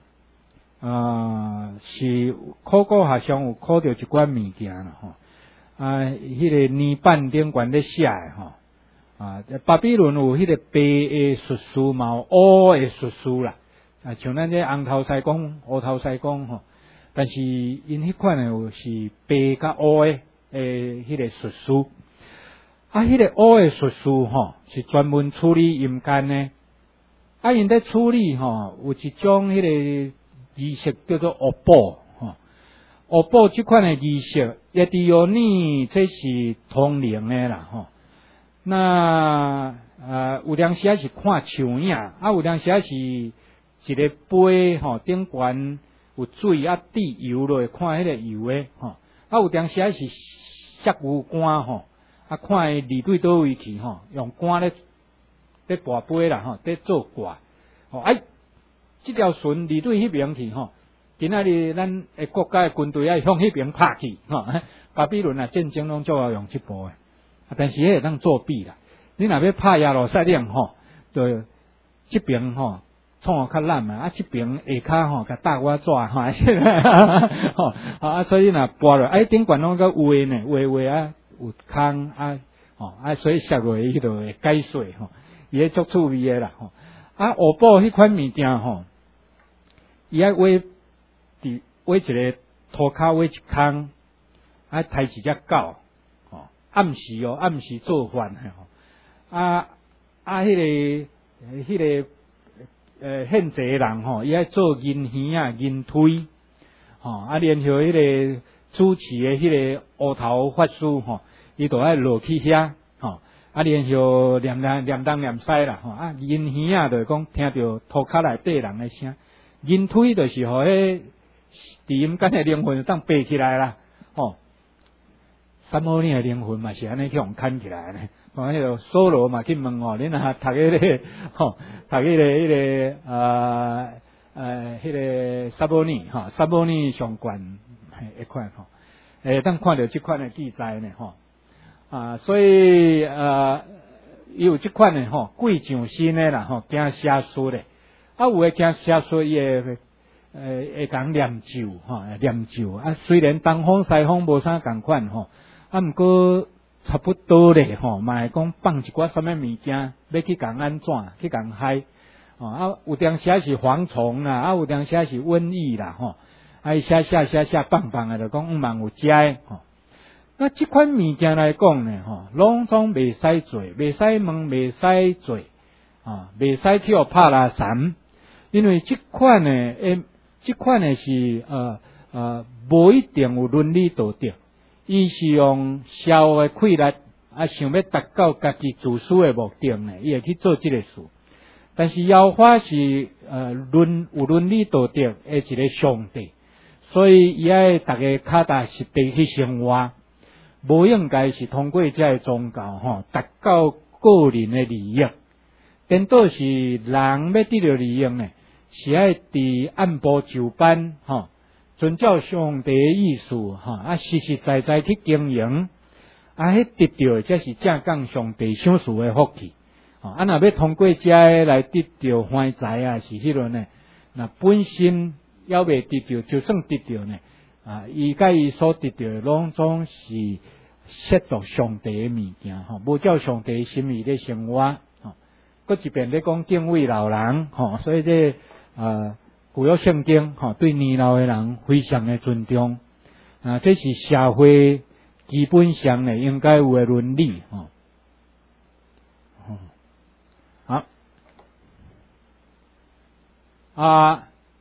Speaker 3: 是考古学上有考到一寡物件啦迄个泥板顶悬咧写的巴比伦有迄个白的术士嘛，有乌的术士啦像咱这红头西公、乌头西公但是因迄款的是白甲乌的迄个术士迄个乌的术士是专门处理阴间的因在处理有一种迄个仪式叫做乌布乌布这款的仪式也伫有呢，这是通灵的啦那有当时是看像影有当时是一个杯顶悬有水滴油落看迄个油的有当时是石牛竿看伊离对倒位去用竿咧跋杯啦咧做挂这条船离对迄边去今仔日咱的国家的军队要向迄边拍去巴比伦战争拢就要用这部的但是迄会当作弊啦，你若要拍耶路撒冷就这边创较烂嘛这边下骹甲搭我纸所以若跋落顶悬拢个画呢画有空所以摔落去迄度会解水伊迄足趣味的啦乌布迄款物件伊爱画一个涂骹画一空抬一只狗暗时做饭迄个献祭人伊爱做银耳银推然后迄个主持的迄个乌头法师伊就爱落去遐然后念东念西啦银耳就是讲听到涂骹内底人的声，银推就是互迄伫阴间的灵魂当爬起来啦三摩尼的灵魂嘛是安尼去互牵起来呢迄个梭罗嘛去问你若读迄个读迄个三摩尼上悬迄款当看到即款的记载呢所以有这款的吼，贵上身的啦吼，惊邪术的，有诶惊邪术伊会讲念咒吼，念咒虽然东方西方无啥共款吼，毋过差不多咧吼，嘛会讲放一寡什么物件，要去共安怎，去共害。有当时是蝗虫啦，有当时是瘟疫啦，吼，写棒的，就讲茫有食的，吼。那这款物件来讲呢，吼，拢总袂使做，袂使问，袂使做，袂使去互拍拉伞，因为这款呢，是无一定有伦理道德，伊是用社会的气力，想要达到家己自私的目的呢，伊会去做这个事。但是妖法是有伦理道德的一个上帝，所以伊爱大家脚踏实地去生活，无应该是通过这个宗教达到个人的利益。颠倒是人要得到利益呢，是爱伫按部就班遵照上帝的意思实实在在去经营，迄得到才是正讲上帝赏赐的福气。若要通过这个来得到欢财是迄轮呢，那本身要未得到，就算得到呢，伊甲伊所得到的拢总是亵渎上帝的物件无照上帝的心意咧生活搁一遍咧讲敬畏老人所以这古约圣经对年老的人非常的尊重这是社会基本上呢应该有的伦理好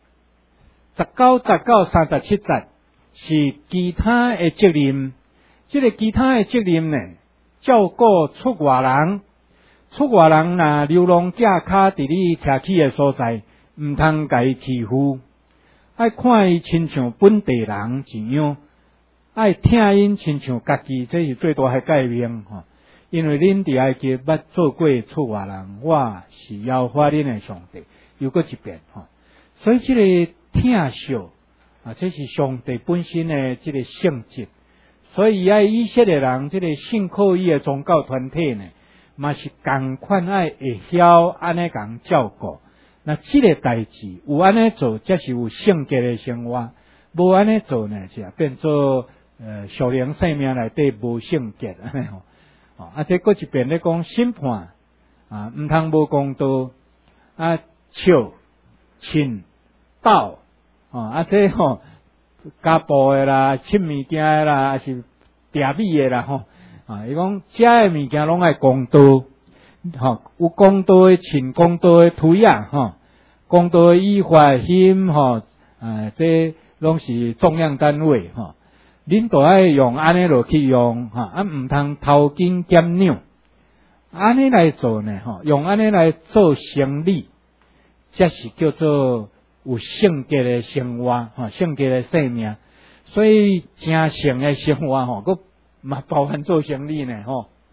Speaker 3: 19、37节是其他的责任，这个其他的责任呢，照顾出外人若流浪者卡伫你徛起的所在，毋通甲伊欺负，爱看伊亲像本地人一样，爱听因亲像家己，这是最大的改变因为恁伫埃及捌做过出外人，我是要发恁的上帝，又过一遍所以这个听受这是上帝本身的这个性质，所以以色列人这个信靠伊的宗教团体呢，嘛是同款会晓安尼共照顾。那这个代志有安尼做，才是有性格的生活；无安尼做呢，就变做属灵生命内底无性格安尼这过一遍咧讲审判毋通无公道笑亲斗这家暴的啦，吃物件的啦，还是嗲米的啦伊讲食的物件拢爱公道有公道的亲，公道的推公道的依法刑这拢是中央单位恁都爱用安尼落去用毋通偷斤减两，安尼来做呢用安尼来做生理，才是叫做有性格的生活性格的生命。所以正常的生活佫嘛包含做生理呢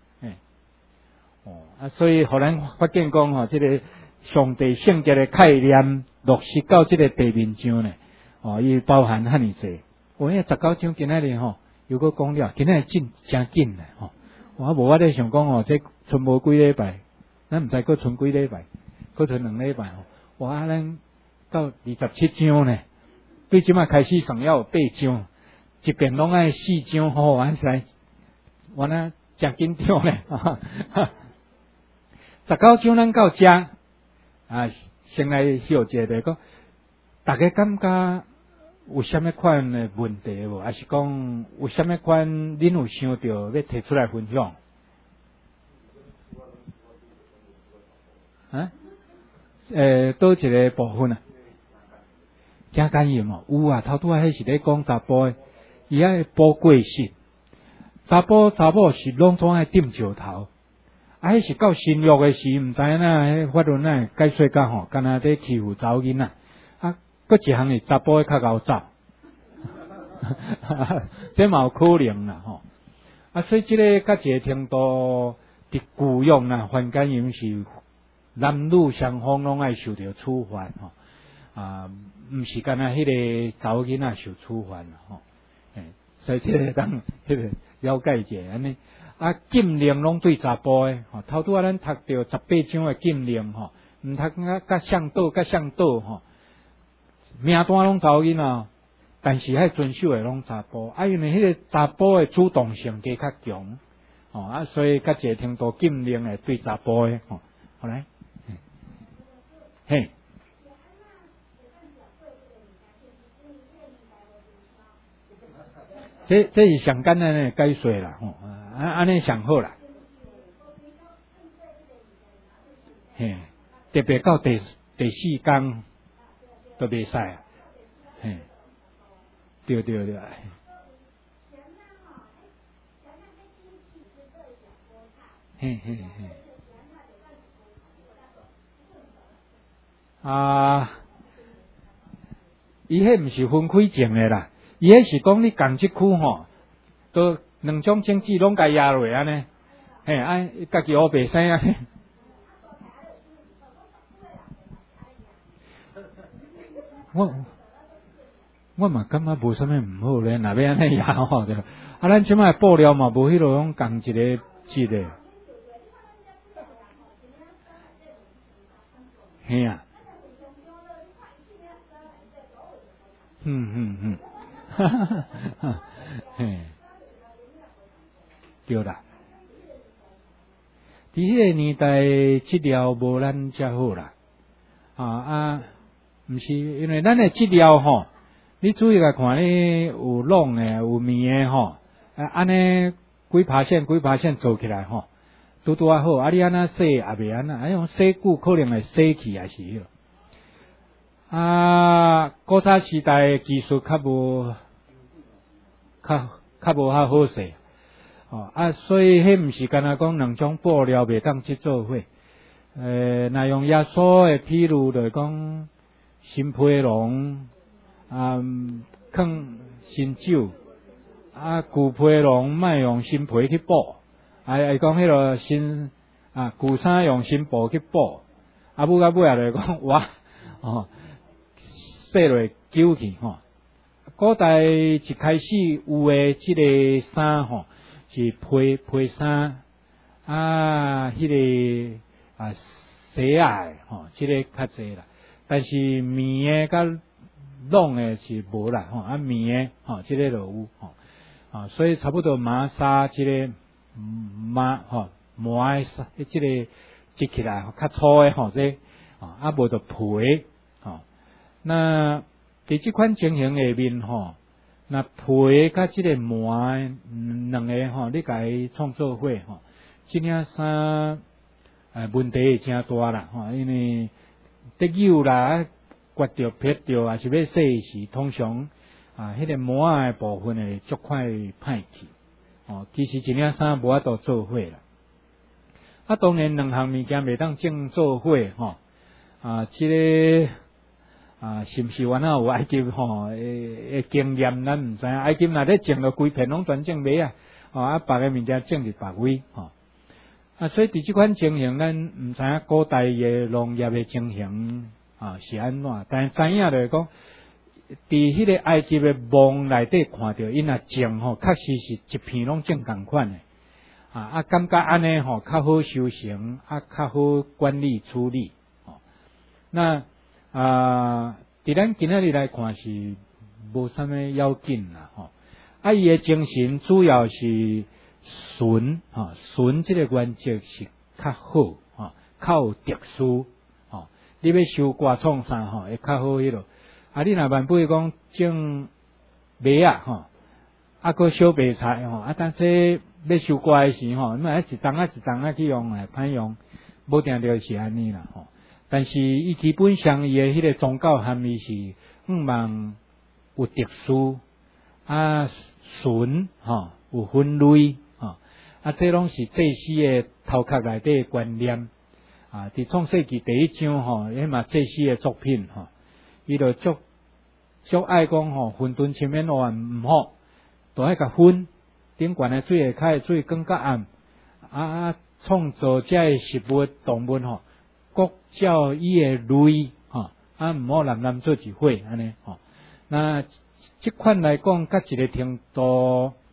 Speaker 3: 所以互咱发现讲这个上帝性格的概念落实到这个地面上呢伊包含遐尼济19章今仔日又佫讲了，今仔日真紧咧我无咧想讲这剩无几礼拜，咱毋知佫剩几礼拜，佫剩2礼拜咱到27章呢，对即马开始算要有8章，一遍拢爱4章安使我真紧张咧19章咱到遮先来休一下就讲，大家感觉有啥物款的问题无？还是讲有啥物款恁有想到要提出来分享？倒一个部分惊感应有头拄迄是咧讲查甫的，伊爱补过失，查某是拢总爱点石头，迄是到新约的时，毋知影法律解说甲敢若咧欺负查某囡仔佫一项是查甫的较贤走这嘛有可能啦所以这个甲一个程度伫旧约犯奸淫是男女双方拢爱受到处罚毋是干那迄个查某囡仔受处罚所以这个当迄个了解者安尼啊，禁令拢对查甫诶，吼，头拄仔咱读到18章诶禁令吼，毋读甲向倒吼，名单拢查某囡仔，但是迄遵守诶拢查甫，啊，因为迄个查甫诶主动性加较强，吼啊，所以甲一个程度禁令诶对查甫诶，吼，好来，嘿。这是上简单诶解说啦，吼，安尼上好啦。嘿，特别到第4天都袂使啊，嘿，对，嘿，伊迄毋是分开种诶啦。伊迄是讲你共即区吼，都两种经济拢甲压落安尼，嘿，家己黑白生啊。我嘛感觉无啥物毋好咧，若要安尼压吼着，咱即摆布料嘛无迄落种共一个节诶，嘿啊，嘿，对啦。伫迄个年代，质料无咱遮好啦，毋是因为咱的质料吼，你注意来看，你有拢诶，有面诶吼，安尼几%做起来吼，拄啊好，你安那洗也袂安那，用洗久可能会洗去也是迄。古早时代技术较无好势，所以迄毋是干那讲两种布料袂当去做伙，若用耶稣诶，譬如就是讲新皮龙，放新酒，旧皮龙莫用新皮去补，讲迄个新旧衫用新布去补，尾就是讲哇，洗落揪去吼。古代一开始有诶即个衫吼，是皮衫，迄个洗诶吼，即个较济啦。但是棉诶甲拢诶是无啦吼，棉诶吼，即个就有吼，所以差不多麻纱即个麻诶即个织起来较粗诶吼，这无就皮吼。那伫即款情形下面吼，那皮甲即个麻两个吼，你甲伊创作伙吼，即领衫问题会真大啦吼，因为得有啦，刮着撇着，还是要洗时，通常迄个麻诶部分会足快歹去其实一领衫无法度做伙啦。当然两项物件袂当正做伙吼，即个。是毋是原来有埃及吼诶经验，咱毋知影。埃及若咧种了规片拢全种袂别个物件种伫别位吼。所以伫即款情形，咱毋知影古代诶农业诶情形是安怎，但是知影就是讲，伫迄个埃及诶梦内底看到，因若种吼，确实是一片拢种共款诶。感觉安尼吼较好修行，较好管理处理那。伫咱今仔日来看是无啥物要紧啦吼。伊诶精神主要是纯纯即个原则是较好较有特殊你要修挂创啥会较好迄落。你若万不讲种麦佫小白菜但这要收挂诶时你嘛一丛去用歹用，无定着是安尼啦吼。但是伊基本上伊诶迄个宗教含义是望有特殊纯有分类这拢是祭司诶头壳内底诶观念伫创世纪第1章迄嘛祭司诶作品伊就足爱讲混沌深渊黑暗毋好，都爱甲分顶悬诶水下骹诶水更较暗创造遮诶食物动物各照伊诶类毋好男做一伙安尼那即款来讲，甲一个程度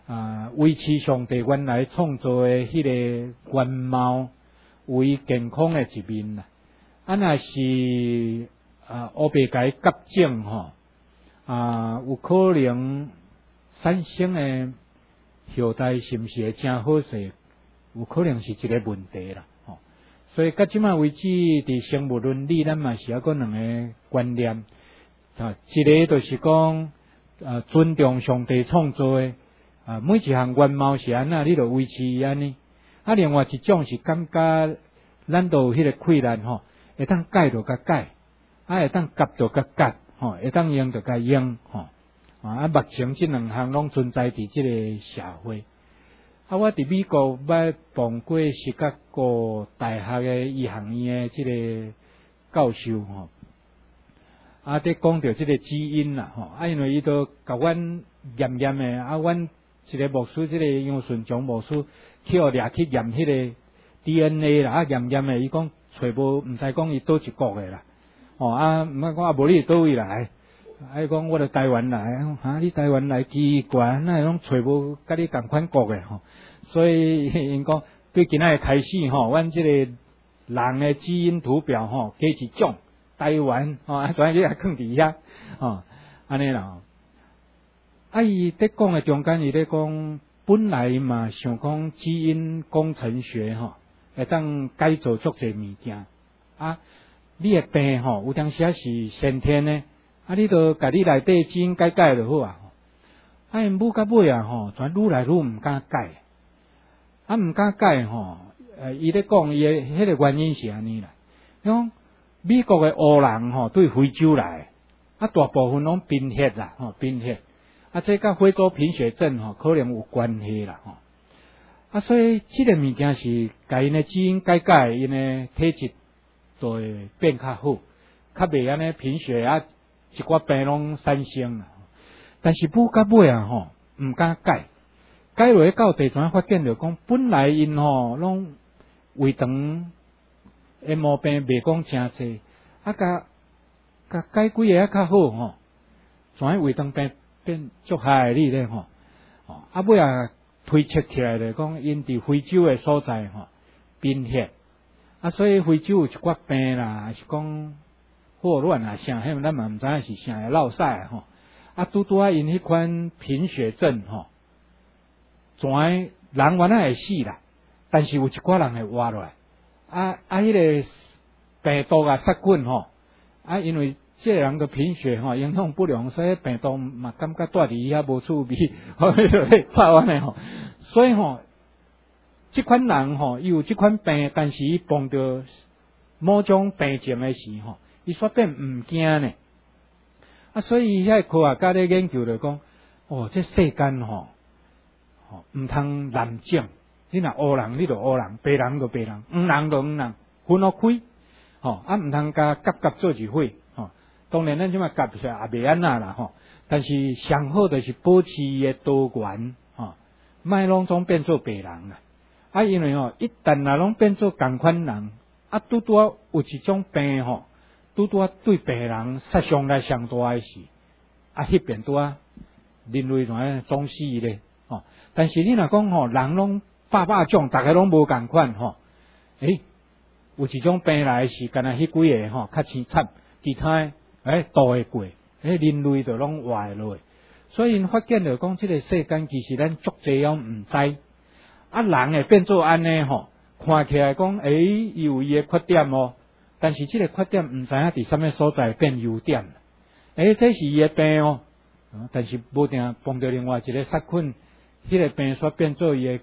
Speaker 3: 维持上帝原来创造的迄个原貌为健康的一面啦。若是乌白甲伊矫正吼，有可能产生的后代是毋是会真好势？有可能是一个问题啦。所以到即卖为止，伫生物伦理，咱嘛是还佫两个观念。一个就是讲，尊重上帝创造的，每一项原貌是安那，你著维持安尼。另外一种是感觉，咱都有迄个困难吼，会当改就甲改，会当夹就甲夹，会当用就甲用，目前即两项拢存在伫即个社会。我伫美国捌碰过是甲个大学的医学院的即个教授吼，伫讲到即个基因啦吼，因为伊都甲阮验的，阮一个牧师，即个杨顺祥牧师去互掠去验迄个 DNA 啦，验的，伊讲揣无，毋知讲伊倒一国的啦，毋捌讲无你倒位来。讲我伫台湾来，你台湾来奇怪，那拢找无甲你同款国的吼，所以因讲对今仔日开始吼，阮即个人的基因图表吼，加一种台湾所以你来放伫遐安尼啦。伊伫讲的中间，伊咧讲本来嘛想讲基因工程学吼，会当改造足侪物件你的病吼，有当时是先天的。你著甲你内底基因改就好因母甲尾吼，全愈来愈毋敢改，毋敢改吼，伊咧讲伊的迄个原因是安尼啦。讲美国的黑人吼，对非洲来，大部分拢贫血啦，贫血，这甲非洲贫血症吼，可能有关系啦，所以即个物件是甲因的基因改，因的体质就会变较好，较袂安尼贫血一寡病拢产生啦，但是母甲尾吼毋敢改落去到第三发现着讲，本来因吼拢胃肠的毛病袂讲诚济，甲改几个较好吼，全胃肠病变足害你咧吼，尾推测起来咧讲，因伫非洲的所在吼贫血，所以非洲有一寡病啦，是讲。霍乱啥，迄咱嘛毋知影是啥会落屎吼。拄因迄款贫血症吼，全人原来会死啦，但是有一寡人会活落来。迄个病毒杀菌吼，因为即个人个贫血吼影响不良，所以病毒嘛感觉住伫遐无趣味，拍完诶吼。所以吼，即款人吼，伊有即款病，但是伊碰到某种病症诶时吼。伊煞变毋惊呢，所以遐科学家咧研究就讲，这世间吼，毋通滥种。你若黑人，你就黑人；白人就白人；黄人就黄人，分好开。毋通甲夹做一伙。当然咱即马夹起来也袂安那啦，但是上好就是保持伊的多元，莫拢总变做白人啦。因为一旦若拢变做同款人，拄有一种病吼。拄对白人杀伤力上大诶是，迄边人类怎总死咧？但是你若讲人拢百种，大家拢无共款有一种病来是，干那迄几个较凄惨，其他度会过，人类就拢活会落。所以因发现着讲，即个世间其实咱足侪拢毋知，人会变做安尼看起来讲，伊有伊诶缺点但是这个缺点毋知影伫什么所在变优点，这是伊的病但是无定碰到另外一个杀菌，迄个病煞变做伊的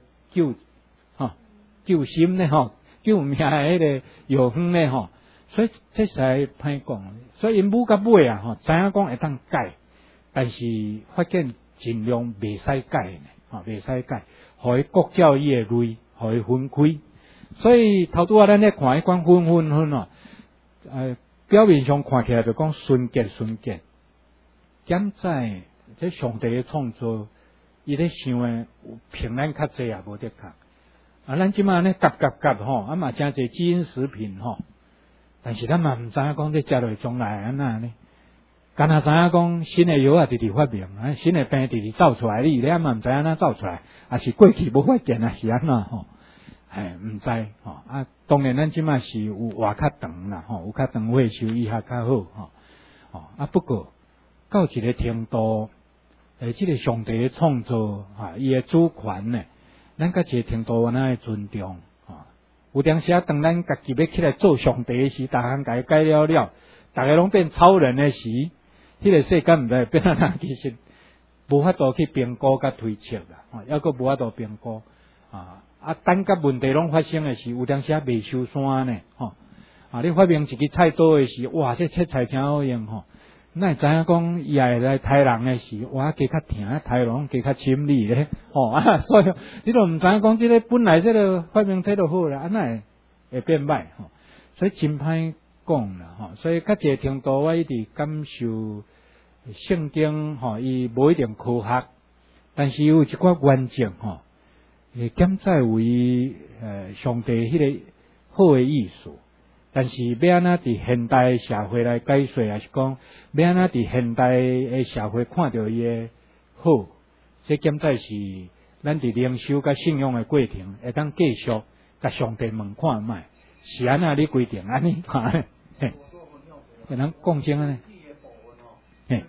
Speaker 3: 救心咧救命的迄个药方咧所以这是歹讲。所以因母甲尾知影讲会当改，但是发现尽量袂使改呢，袂使改，互伊国照伊的类，互伊分开。所以头拄咱咧看迄款分表面上看起来就讲纯洁，检在这上帝的创造，伊咧想诶平咱较济也无得确。咱即马咧夹嘛真侪基因食品但是咱嘛毋知影讲这食落将来安那呢？ 敢若知影讲新的药啊直直发明，新的病直直走出来，你也嘛毋知安怎走出来，啊是过去无发现啊是安怎吼？毋知吼啊，当然咱即马是有活较长啦吼，有较长退休以下较好吼啊，不过到一个程度，即个上帝的创造伊的主权呢，咱甲一个程度咱会尊重有当时当咱家己要起来做上帝的时，逐项甲伊改了，逐个拢变超人的时，迄个世界毋知变哪，其实无法度去评估甲推测啦，抑阁无法度评估等甲问题拢发生的时，有当时未收山呢，你发明一支菜刀的时，哇，这切菜真好用哪会知影讲伊也会来杀人的时，哇，加较疼，杀人加较深利咧，所以你都毋知影讲即个本来即个发明这就好啦，哪会变歹所以真歹讲啦所以较一个程度，我一直感受圣经伊无一定科学，但是有一寡原则会检载为上帝迄个好的意思。但是要安怎伫现代社会来解说，还是讲要安怎伫现代的社会看到伊的好，这检载是咱伫灵修甲信仰的过程，会当继续甲上帝问看卖，是安怎你规定安尼看？嘿，给咱讲清安尼。嘿。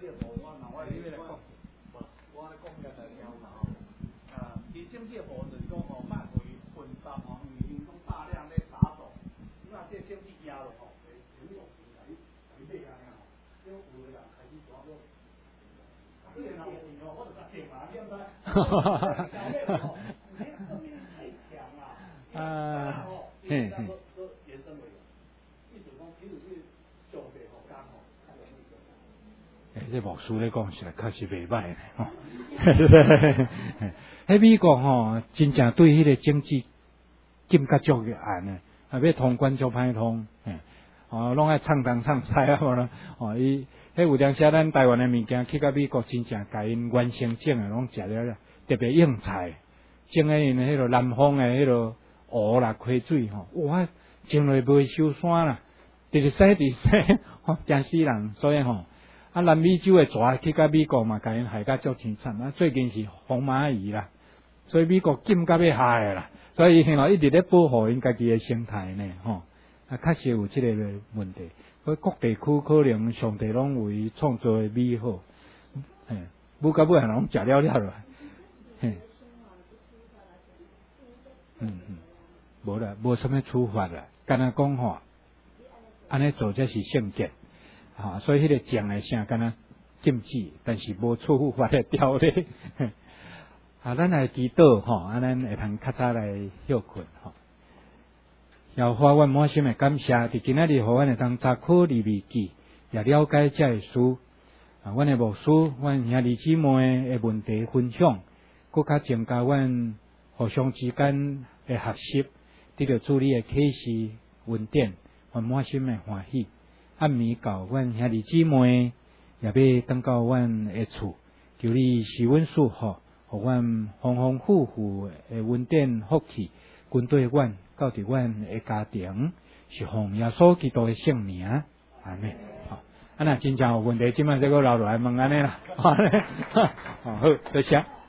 Speaker 3: 嘿嘿。这牧师咧讲实在确实袂歹咧迄美国真正对迄个政治禁甲足严咧，要通关足歹通，拢爱唱东唱西无啦，伊迄有当时咱台湾的物件去到美国，真正甲因原生种的拢食了，特别用菜，种喺因迄个南方的迄个蚵啦、溪水哇，种落袂收山啦，直洗，真死人，所以南美洲的蛇去到美国嘛，甲因害甲足凄惨最近是红蚂蚁啦，所以美国禁甲要害的啦，所以一直咧保护因家己的生态呢，确实有这个问题。各地区可能上帝拢为创造的美好，不到尾拢食了了，无啦，无什么处罚啦，干那讲安尼做才是圣洁，所以迄个讲的声干那禁止，但是无处罚的条例。咱来祈祷咱会通较早来休困要发阮满心的感谢，伫今仔日互阮会当查考利未记，也了解这个书。阮的牧师，阮兄弟姊妹的问题分享，更加增加阮互相之间的学习，得到主你的启示恩典，阮满心的欢喜。暗暝到阮兄弟姊妹也要登到阮的厝，求你施阮祝福，互阮丰丰富富的恩典福气，跟对阮。到伫阮的家庭，是奉耶稣基督的圣名，阿们。若真正有问题，即摆再个留落来问安尼啦。好，多谢。